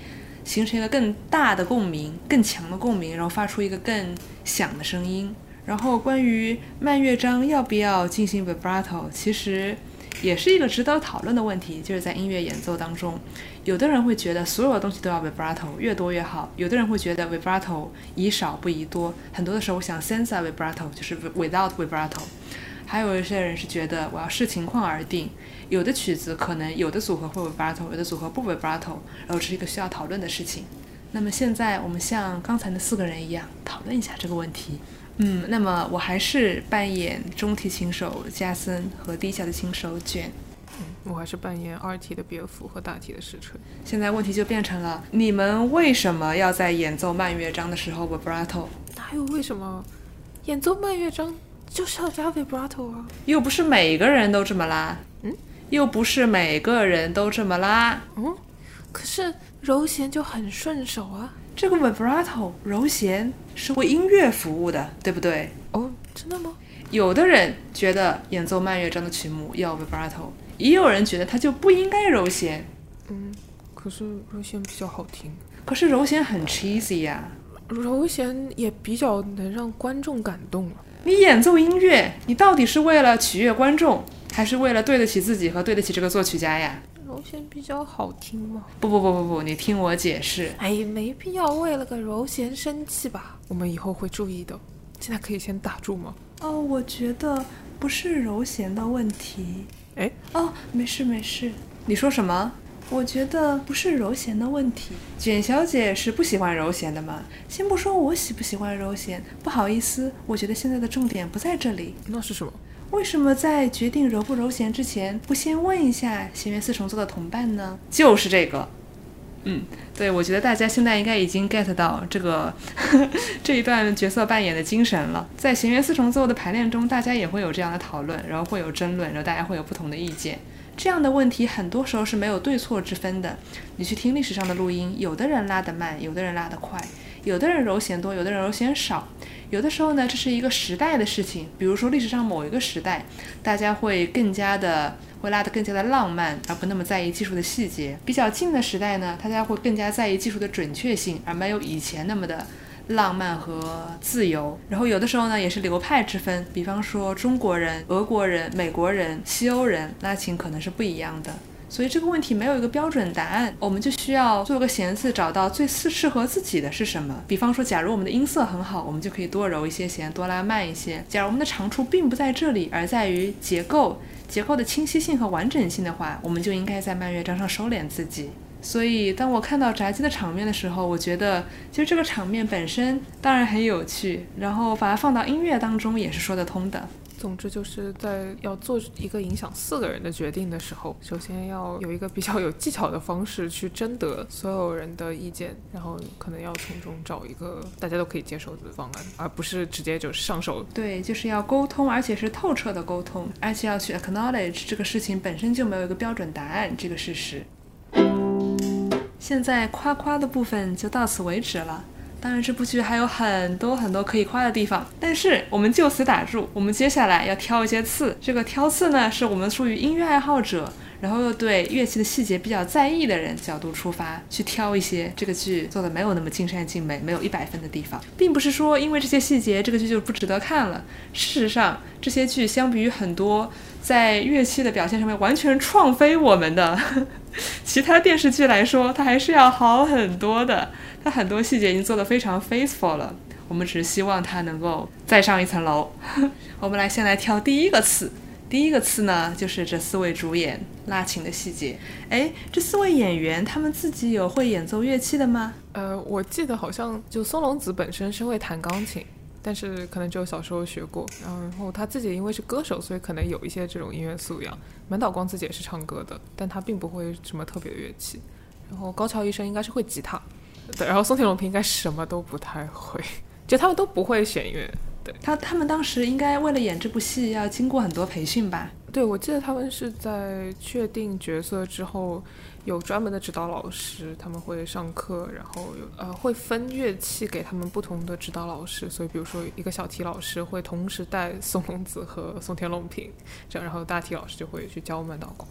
[SPEAKER 1] 形成一个更大的共鸣，更强的共鸣，然后发出一个更响的声音。然后关于慢乐章要不要进行 vibrato， 其实也是一个值得讨论的问题，就是在音乐演奏当中，有的人会觉得所有的东西都要 vibrato， 越多越好，有的人会觉得 vibrato 宜少不宜多，很多的时候我想 senza vibrato 就是 without vibrato， 还有一些人是觉得我要视情况而定，有的曲子可能有的组合会 vibrato， 有的组合不 vibrato， 然后这是一个需要讨论的事情。那么现在我们像刚才的4个人一样讨论一下这个问题。那么我还是扮演中提琴手加森和低小提琴手卷。
[SPEAKER 2] 我还是扮演二提的别夫和大提的石锤。
[SPEAKER 1] 现在问题就变成了，你们为什么要在演奏慢乐章的时候 vibrato？
[SPEAKER 2] 哪有为什么？演奏慢乐章就是要加 vibrato 啊！
[SPEAKER 1] 又不是每个人都这么拉。又不是每个人都这么拉。
[SPEAKER 2] 可是柔弦就很顺手啊。
[SPEAKER 1] 这个 vibrato 柔弦是为音乐服务的，对不对？
[SPEAKER 2] 真的吗？
[SPEAKER 1] 有的人觉得演奏慢乐章的曲目要 vibrato， 也有人觉得它就不应该柔弦。
[SPEAKER 2] 可是柔弦比较好听。
[SPEAKER 1] 可是柔弦很 cheesy 呀。
[SPEAKER 2] 柔弦也比较能让观众感动啊。
[SPEAKER 1] 你演奏音乐，你到底是为了取悦观众，还是为了对得起自己和对得起这个作曲家呀？
[SPEAKER 2] 柔弦比较好听吗？
[SPEAKER 1] 不，你听我解释。
[SPEAKER 2] 没必要为了个柔弦生气吧。我们以后会注意的。现在可以先打住吗？
[SPEAKER 1] 我觉得不是柔弦的问题。没事。你说什么？我觉得不是柔弦的问题。卷小姐是不喜欢柔弦的吗？先不说我喜不喜欢柔弦，不好意思，我觉得现在的重点不在这里。
[SPEAKER 2] 那是什么？
[SPEAKER 1] 为什么在决定柔不柔弦之前，不先问一下弦乐四重奏的同伴呢？就是这个。对，我觉得大家现在应该已经 get 到这个这一段角色扮演的精神了。在弦乐四重奏的排练中，大家也会有这样的讨论，然后会有争论，然后大家会有不同的意见。这样的问题很多时候是没有对错之分的。你去听历史上的录音，有的人拉得慢，有的人拉得快，有的人柔弦多，有的人柔弦少。有的时候呢，这是一个时代的事情。比如说历史上某一个时代，大家会拉得更加的浪漫，而不那么在意技术的细节。比较近的时代呢，大家会更加在意技术的准确性，而没有以前那么的浪漫和自由。然后有的时候呢，也是流派之分，比方说中国人、俄国人、美国人、西欧人拉琴可能是不一样的。所以这个问题没有一个标准答案，我们就需要做个弦次，找到最适合自己的是什么。比方说，假如我们的音色很好，我们就可以多揉一些弦，多拉慢一些。假如我们的长处并不在这里，而在于结构的清晰性和完整性的话，我们就应该在慢乐章上收敛自己。所以当我看到炸鸡的场面的时候，我觉得其实这个场面本身当然很有趣，然后把它放到音乐当中也是说得通的。
[SPEAKER 2] 总之就是在要做一个影响4个人的决定的时候，首先要有一个比较有技巧的方式去征得所有人的意见，然后可能要从中找一个大家都可以接受的方案，而不是直接就上手。对，
[SPEAKER 1] 就是要沟通，而且是透彻的沟通，而且要去 acknowledge 这个事情本身就没有一个标准答案这个事实。现在夸夸的部分就到此为止了。当然这部剧还有很多可以夸的地方，但是我们就此打住，我们接下来要挑一些刺。这个挑刺呢，是我们出于音乐爱好者，然后又对乐器的细节比较在意的人角度出发，去挑一些这个剧做的没有那么尽善尽美，没有100分的地方。并不是说因为这些细节这个剧就不值得看了，事实上这些剧相比于很多在乐器的表现上面完全创飞我们的其他电视剧来说，它还是要好很多的。它很多细节已经做得非常 faithful 了，我们只是希望它能够再上一层楼我们先来挑第一个刺。第一个刺呢，就是这4位主演拉琴的细节。这4位演员他们自己有会演奏乐器的吗？
[SPEAKER 2] 我记得好像就松隆子本身是会弹钢琴，但是可能只有小时候学过，然后他自己因为是歌手，所以可能有一些这种音乐素养。满岛光自己也是唱歌的，但他并不会什么特别的乐器。然后高桥医生应该是会吉他，对，然后松田龙平应该什么都不太会，就他们都不会弦乐。对，
[SPEAKER 1] 他们当时应该为了演这部戏要经过很多培训吧？
[SPEAKER 2] 对，我记得他们是在确定角色之后有专门的指导老师，他们会上课，然后会分乐器给他们不同的指导老师，所以比如说一个小提老师会同时带松隆子和松田龙平，这样，然后大提老师就会去教满岛光。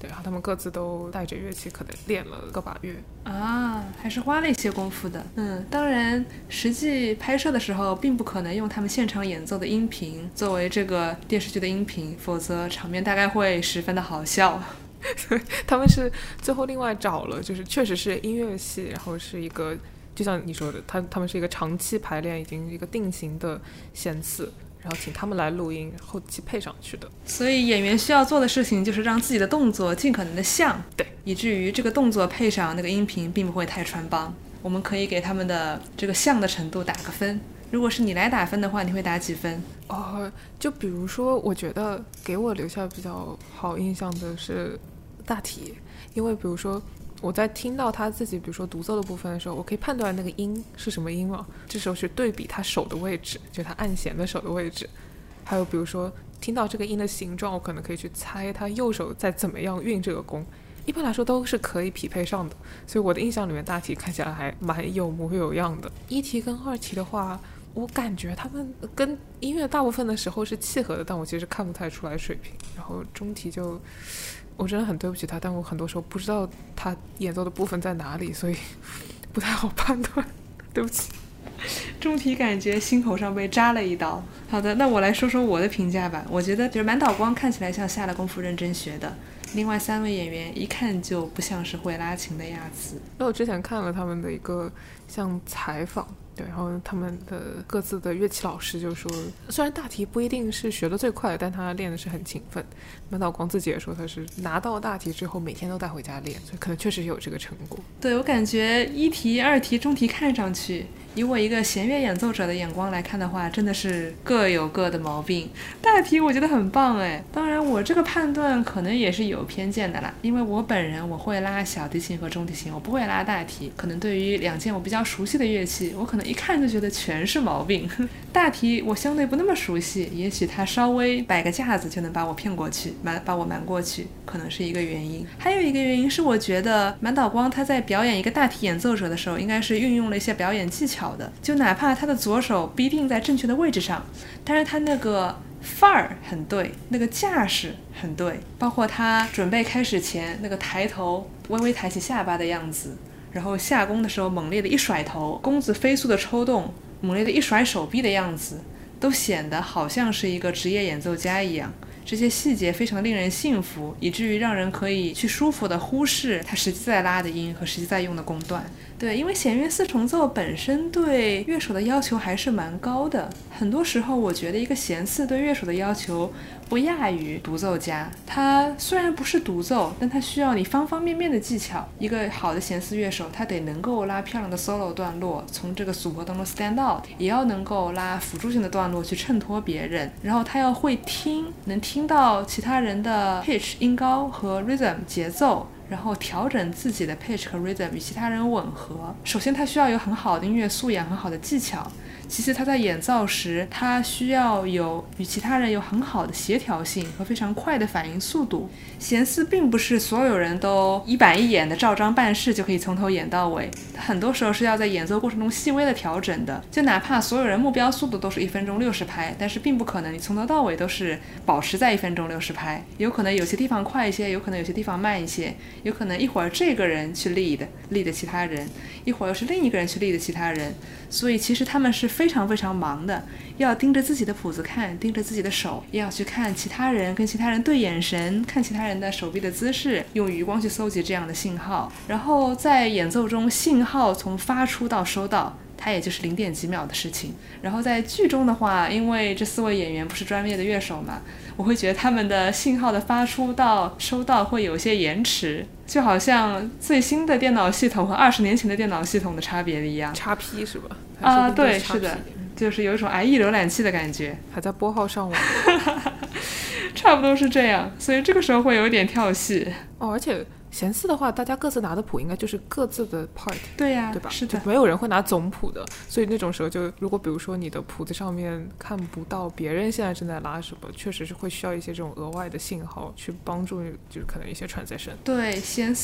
[SPEAKER 2] 对，然后他们各自都带着乐器，可能练了个把月
[SPEAKER 1] 啊，还是花了一些功夫的。当然实际拍摄的时候并不可能用他们现场演奏的音频作为这个电视剧的音频，否则场面大概会十分的好笑。
[SPEAKER 2] 他们是最后另外找了，就是确实是音乐系，然后是一个就像你说的，他们是一个长期排练，已经一个定型的弦四，然后请他们来录音，后期配上去的。
[SPEAKER 1] 所以演员需要做的事情就是让自己的动作尽可能的像，
[SPEAKER 2] 对，
[SPEAKER 1] 以至于这个动作配上那个音频并不会太穿帮。我们可以给他们的这个像的程度打个分。如果是你来打分的话，你会打几分？
[SPEAKER 2] 就比如说，我觉得给我留下比较好印象的是大体，因为比如说我在听到他自己比如说独奏的部分的时候，我可以判断那个音是什么音嘛，这时候去对比他手的位置，就他按弦的手的位置，还有比如说听到这个音的形状，我可能可以去猜他右手在怎么样运这个弓，一般来说都是可以匹配上的，所以我的印象里面大题看起来还蛮有模有样的。一题跟二题的话，我感觉他们跟音乐大部分的时候是契合的，但我其实看不太出来水平。然后中题就我真的很对不起他，但我很多时候不知道他演奏的部分在哪里，所以不太好判断，对不起。
[SPEAKER 1] 中题感觉心口上被扎了一刀。好的，那我来说说我的评价吧。我觉得就是满岛光看起来像下了功夫认真学的，另外3位演员一看就不像是会拉琴的样子。
[SPEAKER 2] 那我之前看了他们的一个像采访，对，然后他们的各自的乐器老师就说，虽然大题不一定是学得最快，但他练的是很勤奋。满岛光自己也说他是拿到大题之后每天都带回家练，所以可能确实有这个成果。
[SPEAKER 1] 对，我感觉一题、二题、中题看上去，以我一个弦乐演奏者的眼光来看的话，真的是各有各的毛病。大题我觉得很棒哎，当然我这个判断可能也是有偏见的啦，因为我本人我会拉小提琴和中提琴，我不会拉大提。可能对于2件我比较熟悉的乐器，我可能一看就觉得全是毛病。大题我相对不那么熟悉，也许他稍微摆个架子就能把我骗过去，把我瞒过去，可能是一个原因。还有一个原因是我觉得满岛光他在表演一个大提演奏者的时候，应该是运用了一些表演技巧的，就哪怕他的左手不一定在正确的位置上，但是他那个范儿很对，那个架势很对，包括他准备开始前那个抬头微微抬起下巴的样子，然后下弓的时候猛烈的一甩头，弓子飞速的抽动，猛烈的一甩手臂的样子，都显得好像是一个职业演奏家一样。这些细节非常令人信服，以至于让人可以去舒服地忽视他实际在拉的音和实际在用的弓段。对，因为弦乐4重奏本身对乐手的要求还是蛮高的，很多时候我觉得一个弦4对乐手的要求不亚于独奏家。他虽然不是独奏，但他需要你方方面面的技巧。一个好的弦4乐手，他得能够拉漂亮的 solo 段落，从这个组合当中 stand out， 也要能够拉辅助性的段落去衬托别人，然后他要会听，能听到其他人的 pitch 音高和 rhythm 节奏，然后调整自己的 pitch 和 rhythm 与其他人吻合。首先他需要有很好的音乐素养，很好的技巧，其次他在演奏时他需要有与其他人有很好的协调性和非常快的反应速度。弦4并不是所有人都一板一眼的照章办事就可以从头演到尾，很多时候是要在演奏过程中细微的调整的。就哪怕所有人目标速度都是1分钟60拍，但是并不可能你从头到尾都是保持在1分钟60拍，有可能有些地方快一些，有可能有些地方慢一些，有可能一会儿这个人去lead其他人，一会儿又是另一个人去lead其他人。所以其实他们是非常非常忙的，要盯着自己的谱子看，盯着自己的手，也要去看其他人，跟其他人对眼神，看其他人的手臂的姿势，用余光去搜集这样的信号。然后在演奏中，信号从发出到收到，它也就是0点几秒的事情。然后在剧中的话，因为这4位演员不是专业的乐手嘛，我会觉得他们的信号的发出到收到会有些延迟，就好像最新的电脑系统和20年前的电脑系统的差别一样。
[SPEAKER 2] XP 是吧？
[SPEAKER 1] 对，是的，就是有一种 IE 浏览器的感觉，
[SPEAKER 2] 还在拨号上网。
[SPEAKER 1] 差不多是这样，所以这个时候会有点跳戏。
[SPEAKER 2] 而且弦4的话，大家各自拿的谱应该就是各自的 part，
[SPEAKER 1] 对呀，
[SPEAKER 2] 对吧？
[SPEAKER 1] 是的，
[SPEAKER 2] 就没有人会拿总谱的，所以那种时候就如果比如说你的谱子上面看不到别人现在正在拉什么，确实是会需要一些这种额外的信号去帮助，就是可能一些 transition。
[SPEAKER 1] 对，弦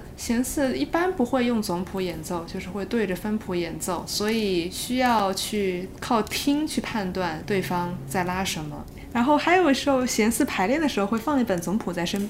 [SPEAKER 1] 4一般不会用总谱演奏，就是会对着分谱演奏，所以需要去靠听去判断对方在拉什么。然后还有时候弦4排练的时候会放一本总谱在身边，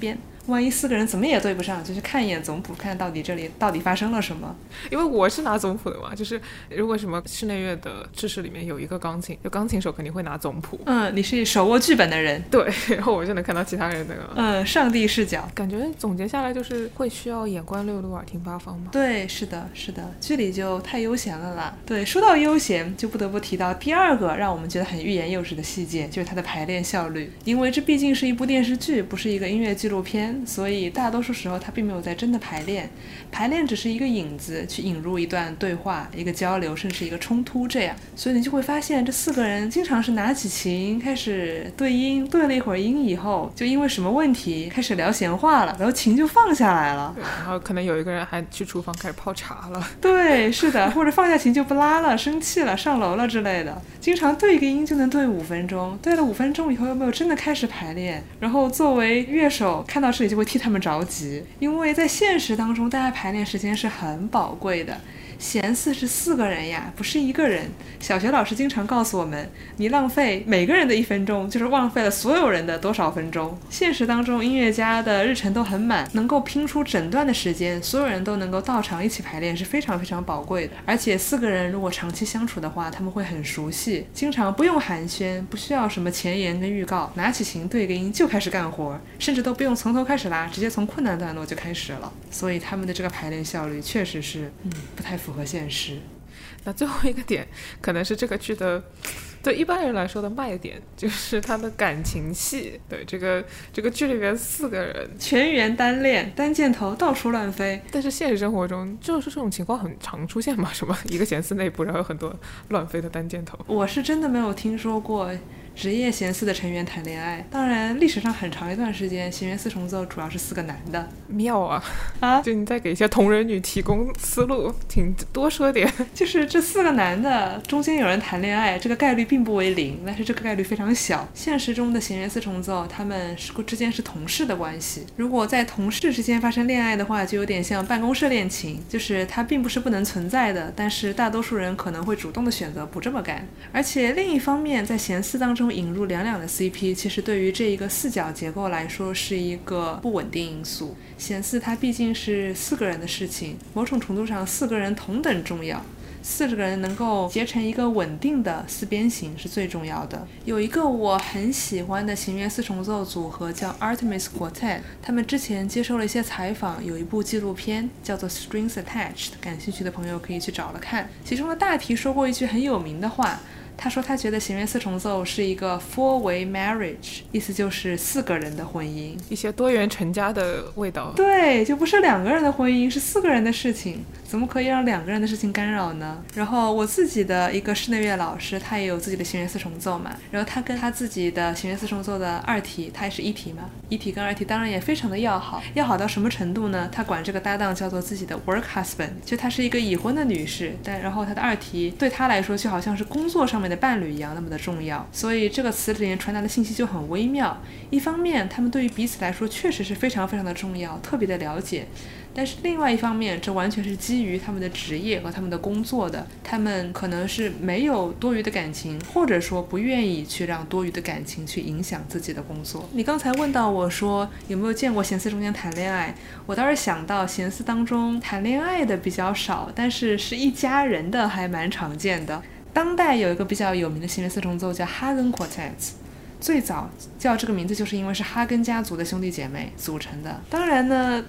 [SPEAKER 1] 万一4个人怎么也对不上，就去看一眼总谱，看到底这里到底发生了什么。
[SPEAKER 2] 因为我是拿总谱的嘛，就是如果什么室内乐的制式里面有一个钢琴，就钢琴手肯定会拿总谱。
[SPEAKER 1] 你是手握剧本的人。
[SPEAKER 2] 对，然后我就能看到其他人那个
[SPEAKER 1] 上帝视角。
[SPEAKER 2] 感觉总结下来就是会需要眼观六路，耳听八方嘛。
[SPEAKER 1] 对，是的，是的，剧里就太悠闲了啦。对，说到悠闲，就不得不提到第二个让我们觉得很欲言又止的细节，就是它的排练效率。因为这毕竟是一部电视剧，不是一个音乐纪录片，所以大多数时候它并没有在真的排练，排练只是一个引子，去引入一段对话、一个交流，甚至一个冲突这样。所以你就会发现这4个人经常是拿起琴开始对音，对了一会儿音以后，就因为什么问题开始聊闲话了，然后琴就放下来了。
[SPEAKER 2] 对，然后可能有一个人还去厨房开始泡茶了。
[SPEAKER 1] 对，是的，或者放下琴就不拉了，生气了，上楼了之类的。经常对一个音就能对5分钟，对了5分钟以后又没有真的开始排练，然后作为乐手看到这里就会替他们着急，因为在现实当中大家排练时间是很宝贵的。弦4是4个人呀，不是1个人。小学老师经常告诉我们，你浪费每个人的1分钟，就是浪费了所有人的多少分钟。现实当中音乐家的日程都很满，能够拼出整段的时间，所有人都能够到场一起排练是非常非常宝贵的。而且4个人如果长期相处的话，他们会很熟悉，经常不用寒暄，不需要什么前言跟预告，拿起琴对个音就开始干活，甚至都不用从头开始拉，直接从困难段落就开始了。所以他们的这个排练效率确实是不太符合现实。
[SPEAKER 2] 那最后一个点可能是这个剧的对一般人来说的卖点，就是他的感情戏。对，这个剧里面4个人
[SPEAKER 1] 全员单恋，单箭头到处乱飞。
[SPEAKER 2] 但是现实生活中就是这种情况很常出现嘛，什么一个弦4内部然后有很多乱飞的单箭头。
[SPEAKER 1] 我是真的没有听说过职业弦4的成员谈恋爱。当然历史上很长一段时间弦乐4重奏主要是4个男的。
[SPEAKER 2] 妙啊！就你再给一些同人女提供思路，请多说点。
[SPEAKER 1] 就是这4个男的中间有人谈恋爱，这个概率并不为0，但是这个概率非常小。现实中的弦乐4重奏他们之间是同事的关系，如果在同事之间发生恋爱的话，就有点像办公室恋情，就是它并不是不能存在的，但是大多数人可能会主动的选择不这么干。而且另一方面，在弦4当中引入两的 CP， 其实对于这一个4角结构来说是一个不稳定因素。弦4它毕竟是4个人的事情，某种程度上4个人同等重要，4个人能够结成一个稳定的4边形是最重要的。有一个我很喜欢的弦乐4重奏组合叫 Artemis Quartet， 他们之前接受了一些采访，有一部纪录片叫做 Strings Attached， 感兴趣的朋友可以去找了看。其中的大提说过一句很有名的话，他说他觉得弦乐4重奏是一个 four-way marriage， 意思就是4个人的婚姻，
[SPEAKER 2] 一些多元成家的味道。
[SPEAKER 1] 对，就不是2个人的婚姻，是4个人的事情，怎么可以让2个人的事情干扰呢？然后我自己的一个室内乐老师，他也有自己的弦乐4重奏嘛，然后他跟他自己的弦乐4重奏的2提，他也是1提嘛，1提跟2提当然也非常的要好，要好到什么程度呢？他管这个搭档叫做自己的 work husband， 就她是一个已婚的女士，然后她的2提对她来说就好像是工作上面的伴侣一样那么的重要，所以这个词里面传达的信息就很微妙。一方面他们对于彼此来说确实是非常非常的重要，特别的了解，但是另外一方面这完全是基于他们的职业和他们的工作的，他们可能是没有多余的感情，或者说不愿意去让多余的感情去影响自己的工作。你刚才问到我说有没有见过弦4中间谈恋爱，我倒是想到弦4当中谈恋爱的比较少，但是是一家人的还蛮常见的。当代有一个比较有名的弦乐4重奏叫 Hagen Quartet， 最早叫这个名字就是因为是哈根家族的兄弟姐妹组成的。当然呢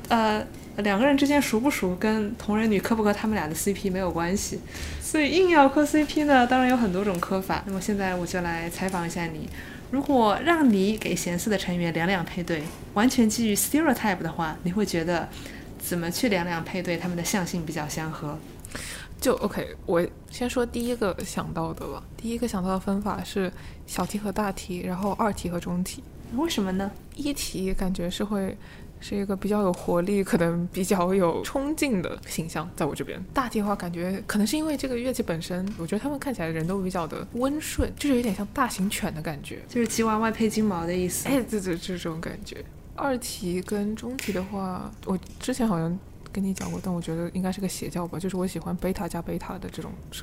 [SPEAKER 1] 2个人之间熟不熟跟同人女磕不磕他们俩的 CP 没有关系，所以硬要磕 CP 呢，当然有很多种磕法。那么现在我就来采访一下你，如果让你给弦4的成员2配对，完全基于 stereotype 的话，你会觉得怎么去2配对他们的象性比较相合？
[SPEAKER 2] 就 OK， 我先说第一个想到的吧。第一个想到的分法是小提和大提，然后2提和中提。
[SPEAKER 1] 为什么呢
[SPEAKER 2] ？1提感觉是一个比较有活力，可能比较有冲劲的形象，在我这边。大提的话，感觉可能是因为这个乐器本身，我觉得他们看起来人都比较的温顺，就是有点像大型犬的感觉，
[SPEAKER 1] 就是吉娃娃配金毛的意思。
[SPEAKER 2] 哎，这种感觉。2提跟中提的话，我之前好像跟你讲过，但我觉得应该是个邪教吧，就是我喜欢贝塔加贝塔的这种设置。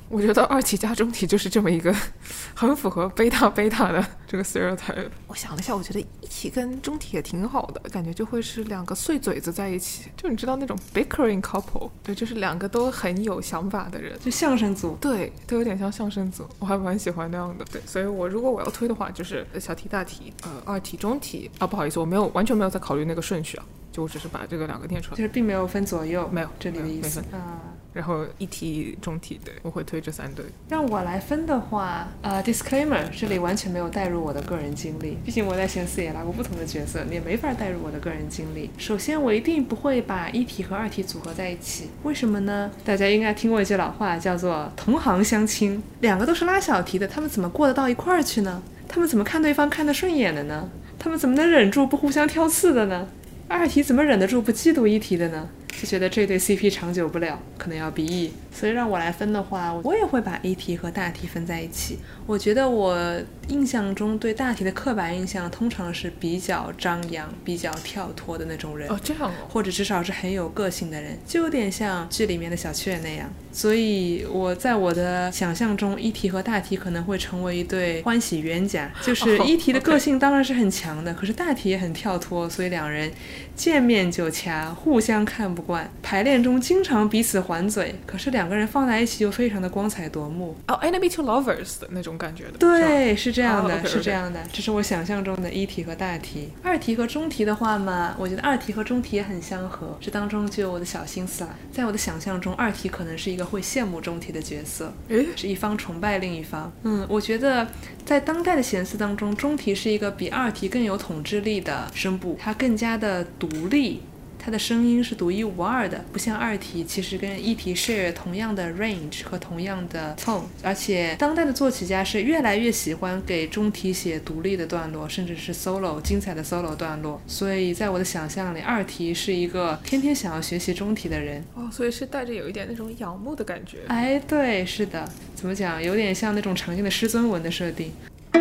[SPEAKER 2] 我觉得二题加中题就是这么一个很符合贝塔的这个 stereotype。 我想了一下，我觉得一题跟中题也挺好的，感觉就会是两个碎嘴子在一起，就你知道那种 bickering couple， 对，就是两个都很有想法的人，
[SPEAKER 1] 就相声组。
[SPEAKER 2] 对，都有点像相声组，我还蛮喜欢那样的。对，所以如果我要推的话，就是小题大题，二题中题啊，不好意思，我完全没有在考虑那个顺序啊，就我只是把这个两个念出来，
[SPEAKER 1] 就是并没有分左右，
[SPEAKER 2] 没有
[SPEAKER 1] 这里的意思啊。
[SPEAKER 2] 然后一题中题，对，我会推这3对。
[SPEAKER 1] 让我来分的话，disclaimer， 这里完全没有带入我的个人经历，毕竟我在闲四也拿过不同的角色，你也没法带入我的个人经历。首先，我一定不会把一题和二题组合在一起，为什么呢？大家应该听过一句老话，叫做同行相亲，两个都是拉小题的，他们怎么过得到一块儿去呢？他们怎么看对方看得顺眼的呢？他们怎么能忍住不互相挑刺的呢？二题怎么忍得住不嫉妒一题的呢？就觉得这对 CP 长久不了，可能要BE。所以让我来分的话，我也会把一题和大题分在一起。我觉得我印象中对大题的刻板印象通常是比较张扬、比较跳脱的那种人。
[SPEAKER 2] 哦，这样哦。
[SPEAKER 1] 或者至少是很有个性的人，就有点像剧里面的小雀那样。所以我在我的想象中，一题和大题可能会成为一对欢喜冤家。就是一题的个性当然是很强的，可是大题也很跳脱，所以两人见面就掐，互相看不惯，排练中经常彼此还嘴，可是两个人放在一起又非常的光彩夺目。
[SPEAKER 2] Enemy to lovers 的那种感觉的。
[SPEAKER 1] 对，是这样的，
[SPEAKER 2] okay,
[SPEAKER 1] 是这样的，这是我想象中的一题和大题。二题和中题的话嘛，我觉得二题和中题也很相合，这当中就有我的小心思了。在我的想象中，二题可能是一个会羡慕中题的角色，是一方崇拜另一方。我觉得在当代的弦四当中，中题是一个比二题更有统治力的声部，它更加的独立，它的声音是独一无二的，不像二题其实跟一题 share 同样的 range 和同样的 tone。 而且当代的作曲家是越来越喜欢给中题写独立的段落，甚至是 solo 精彩的 solo 段落。所以在我的想象里，二题是一个天天想要学习中题的人。
[SPEAKER 2] 所以是带着有一点那种仰慕的感觉。
[SPEAKER 1] 对，是的，怎么讲，有点像那种常见的师尊文的设定。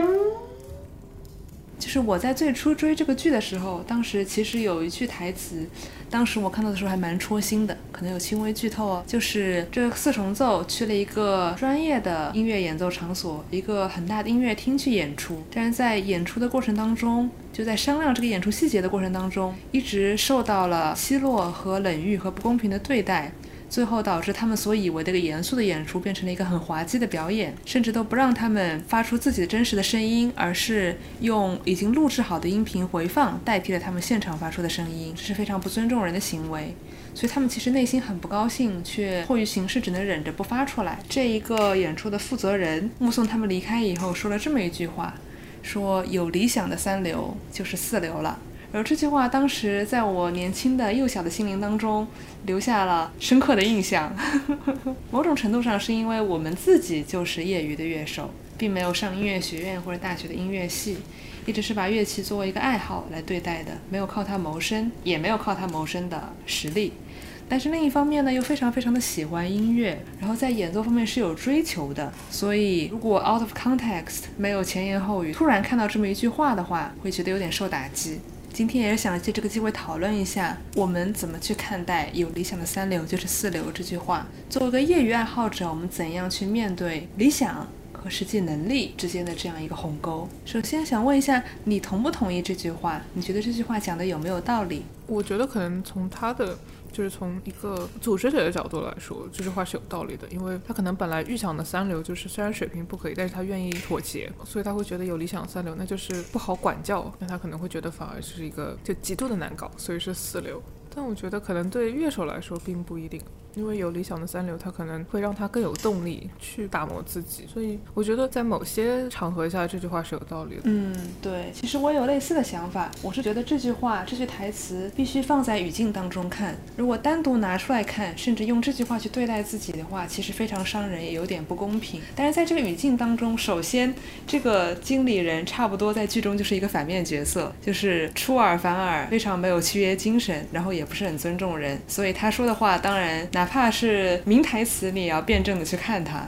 [SPEAKER 1] 就是我在最初追这个剧的时候，当时其实有一句台词，当时我看到的时候还蛮戳心的，可能有轻微剧透哦。就是这四重奏去了一个专业的音乐演奏场所，一个很大的音乐厅去演出，但是在演出的过程当中，就在商量这个演出细节的过程当中，一直受到了奚落和冷遇和不公平的对待，最后导致他们所以为的一个严肃的演出变成了一个很滑稽的表演，甚至都不让他们发出自己的真实的声音，而是用已经录制好的音频回放代替了他们现场发出的声音，这是非常不尊重人的行为。所以他们其实内心很不高兴，却迫于形势只能忍着不发出来。这一个演出的负责人目送他们离开以后说了这么一句话，说有理想的三流就是四流了。而这句话当时在我年轻的幼小的心灵当中留下了深刻的印象某种程度上是因为我们自己就是业余的乐手，并没有上音乐学院或者大学的音乐系，一直是把乐器作为一个爱好来对待的，没有靠它谋生，也没有靠它谋生的实力。但是另一方面呢，又非常非常的喜欢音乐，然后在演奏方面是有追求的。所以如果 out of context 没有前言后语，突然看到这么一句话的话，会觉得有点受打击。今天也是想借这个机会讨论一下，我们怎么去看待有理想的三流就是四流这句话。作为一个业余爱好者，我们怎样去面对理想和实际能力之间的这样一个鸿沟？首先想问一下，你同不同意这句话？你觉得这句话讲的有没有道理？
[SPEAKER 2] 我觉得可能从他的就是从一个组织者的角度来说，这句话是有道理的，因为他可能本来预想的三流就是虽然水平不可以，但是他愿意妥协，所以他会觉得有理想三流那就是不好管教，那他可能会觉得反而是一个就极度的难搞，所以是四流。但我觉得可能对乐手来说并不一定，因为有理想的三流他可能会让他更有动力去打磨自己，所以我觉得在某些场合下这句话是有道理的。
[SPEAKER 1] 对，其实我有类似的想法，我是觉得这句话这句台词必须放在语境当中看，如果单独拿出来看，甚至用这句话去对待自己的话，其实非常伤人，也有点不公平。但是在这个语境当中，首先这个经理人差不多在剧中就是一个反面角色，就是出尔反尔，非常没有契约精神，然后也不是很尊重人，所以他说的话当然哪怕是名台词你也要辩证的去看他。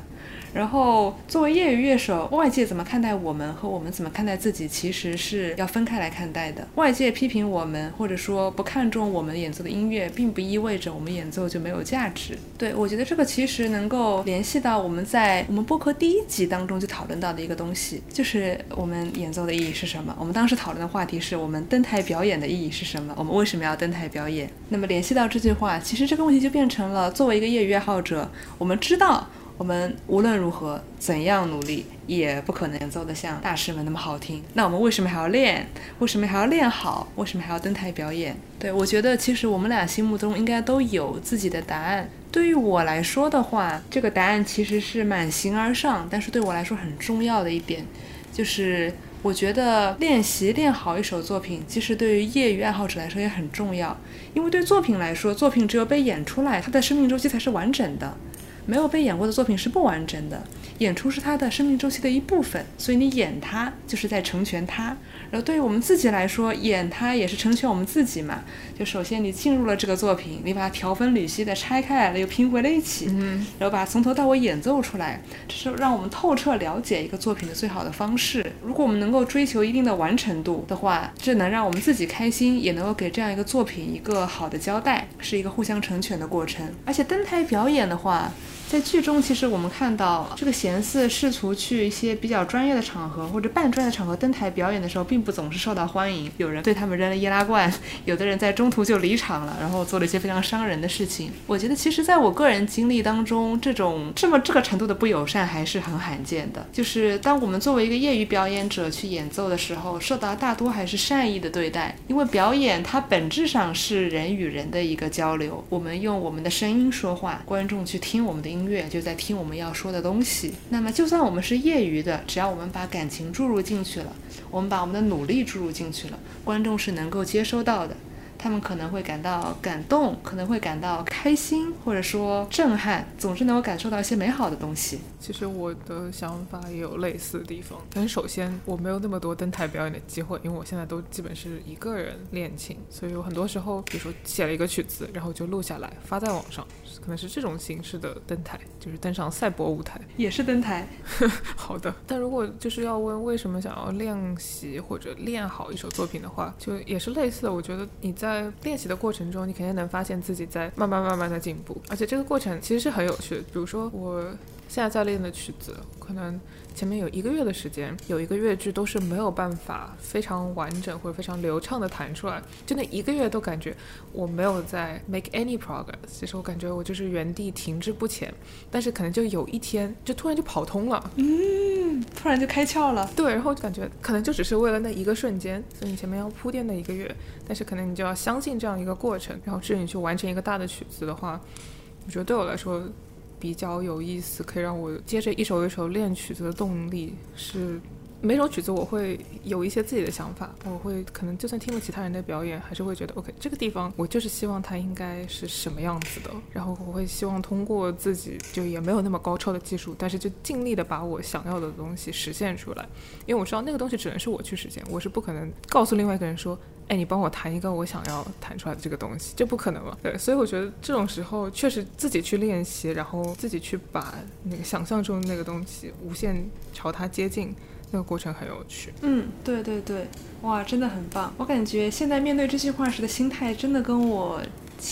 [SPEAKER 1] 然后作为业余乐手，外界怎么看待我们和我们怎么看待自己其实是要分开来看待的。外界批评我们或者说不看重我们演奏的音乐，并不意味着我们演奏就没有价值。对，我觉得这个其实能够联系到我们在我们播客第1集当中就讨论到的一个东西，就是我们演奏的意义是什么。我们当时讨论的话题是我们登台表演的意义是什么，我们为什么要登台表演。那么联系到这句话，其实这个问题就变成了，作为一个业余爱好者，我们知道我们无论如何怎样努力也不可能演奏得像大师们那么好听，那我们为什么还要练？为什么还要练好？为什么还要登台表演？对，我觉得其实我们俩心目中应该都有自己的答案。对于我来说的话，这个答案其实是蛮形而上，但是对我来说很重要的一点，就是我觉得练习练好一首作品，其实对于业余爱好者来说也很重要。因为对作品来说，作品只有被演出来，它的生命周期才是完整的，没有被演过的作品是不完整的。演出是它的生命周期的一部分，所以你演它就是在成全它。然后对于我们自己来说，演它也是成全我们自己嘛。就首先你进入了这个作品，你把它条分缕析的拆开来了，又拼回了一起，然后把它从头到尾演奏出来，这是让我们透彻了解一个作品的最好的方式。如果我们能够追求一定的完成度的话，这能让我们自己开心，也能够给这样一个作品一个好的交代，是一个互相成全的过程。而且登台表演的话，在剧中其实我们看到这个弦四试图去一些比较专业的场合或者半专业的场合登台表演的时候，并不总是受到欢迎，有人对他们扔了易拉罐，有的人在中途就离场了，然后做了一些非常伤人的事情。我觉得其实在我个人经历当中，这个程度的不友善还是很罕见的。就是当我们作为一个业余表演者去演奏的时候，受到大多还是善意的对待，因为表演它本质上是人与人的一个交流，我们用我们的声音说话，观众去听我们的音乐就在听我们要说的东西。那么就算我们是业余的，只要我们把感情注入进去了，我们把我们的努力注入进去了，观众是能够接收到的。他们可能会感到感动，可能会感到开心，或者说震撼，总之能够感受到一些美好的东西。
[SPEAKER 2] 其实我的想法也有类似的地方，但是首先我没有那么多登台表演的机会，因为我现在都基本是一个人练琴，所以有很多时候比如说写了一个曲子，然后就录下来发在网上，可能是这种形式的登台，就是登上赛博舞台，
[SPEAKER 1] 也是登台
[SPEAKER 2] 好的。但如果就是要问为什么想要练习或者练好一首作品的话，就也是类似的。我觉得你在练习的过程中，你肯定能发现自己在慢慢的进步，而且这个过程其实是很有趣的。比如说我现在在练的曲子，可能前面有1个月的时间，有一个乐句都是没有办法非常完整或者非常流畅的弹出来，就那1个月都感觉我没有在 make any progress， 其实我感觉我就是原地停滞不前，但是可能就有一天就突然就跑通了，
[SPEAKER 1] 突然就开窍了。
[SPEAKER 2] 对，然后感觉可能就只是为了那1个瞬间，所以你前面要铺垫那1个月，但是可能你就要相信这样一个过程，然后至于你去完成一个大的曲子的话，我觉得对我来说比较有意思，可以让我接着一首一首练曲子的动力是每首曲子我会有一些自己的想法，我会可能就算听了其他人的表演，还是会觉得 OK， 这个地方我就是希望它应该是什么样子的，然后我会希望通过自己就也没有那么高超的技术，但是就尽力的把我想要的东西实现出来，因为我知道那个东西只能是我去实现，我是不可能告诉另外一个人说哎，你帮我弹一个我想要弹出来的这个东西，这不可能嘛？对，所以我觉得这种时候确实自己去练习，然后自己去把那个想象中的那个东西无限朝它接近，那个过程很有趣。
[SPEAKER 1] 对对对，哇，真的很棒。我感觉现在面对这句话时的心态真的跟我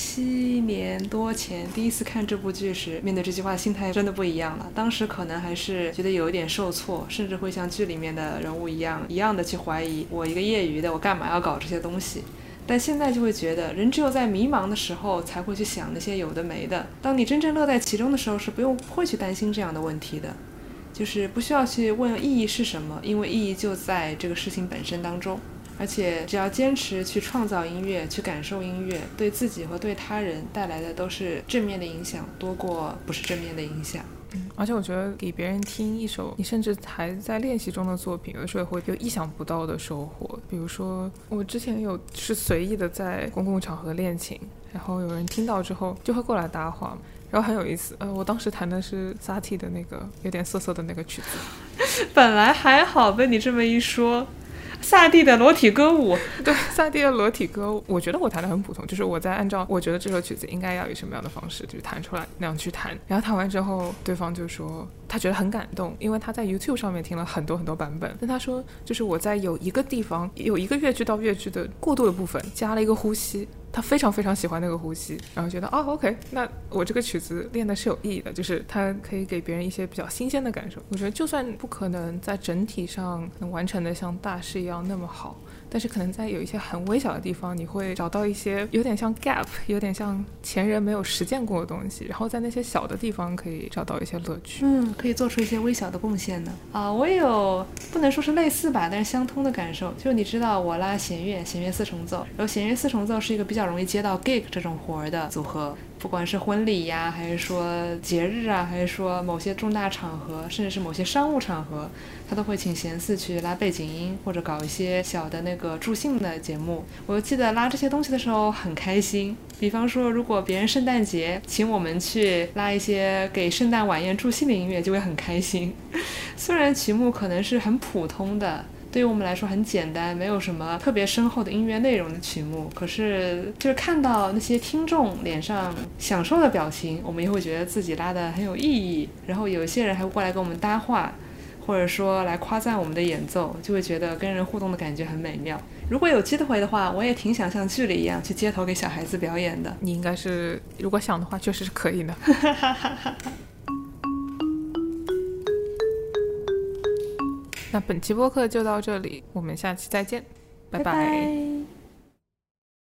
[SPEAKER 1] 7年多前第一次看这部剧时面对这句话的心态真的不一样了。当时可能还是觉得有一点受挫，甚至会像剧里面的人物一样的去怀疑我一个业余的我干嘛要搞这些东西。但现在就会觉得人只有在迷茫的时候才会去想那些有的没的，当你真正乐在其中的时候是不会去担心这样的问题的，就是不需要去问意义是什么，因为意义就在这个事情本身当中。而且只要坚持去创造音乐，去感受音乐，对自己和对他人带来的都是正面的影响，多过不是正面的影响。
[SPEAKER 2] 而且我觉得给别人听一首你甚至还在练习中的作品，有的时候会有意想不到的收获。比如说我之前是随意的在公共场合练琴，然后有人听到之后就会过来搭话，然后很有意思。我当时弹的是萨提的那个有点涩涩的那个曲子。
[SPEAKER 1] 本来还好，被你这么一说， 萨蒂的裸体歌舞。
[SPEAKER 2] 对，萨蒂的裸体歌舞，我觉得我弹的很普通，就是我在按照我觉得这首曲子应该要以什么样的方式就是弹出来那样去弹，然后弹完之后对方就说他觉得很感动，因为他在 YouTube 上面听了很多版本，但他说就是我在有一个地方有一个乐句到乐句的过渡的部分加了一个呼吸，他非常喜欢那个呼吸，然后觉得OK， 那我这个曲子练的是有意义的，就是它可以给别人一些比较新鲜的感受。我觉得就算不可能在整体上能完成的像大师一样那么好，但是可能在有一些很微小的地方你会找到一些有点像 gap 有点像前人没有实践过的东西，然后在那些小的地方可以找到一些乐趣，
[SPEAKER 1] 可以做出一些微小的贡献呢。我也有不能说是类似吧，但是相通的感受，就是你知道我拉弦乐四重奏，然后弦乐四重奏是一个比较容易接到 gig 这种活儿的组合，不管是婚礼呀，还是说节日啊，还是说某些重大场合，甚至是某些商务场合，他都会请弦四去拉背景音，或者搞一些小的那个助兴的节目。我记得拉这些东西的时候很开心，比方说如果别人圣诞节请我们去拉一些给圣诞晚宴助兴的音乐，就会很开心。虽然曲目可能是很普通的，对于我们来说很简单，没有什么特别深厚的音乐内容的曲目，可是就是看到那些听众脸上享受的表情，我们也会觉得自己拉得很有意义，然后有一些人还会过来跟我们搭话，或者说来夸赞我们的演奏，就会觉得跟人互动的感觉很美妙。如果有机会的话，我也挺想像剧里一样去街头给小孩子表演的。
[SPEAKER 2] 你应该是如果想的话确实是可以的。那本期播客就到这里，我们下期再见，拜拜。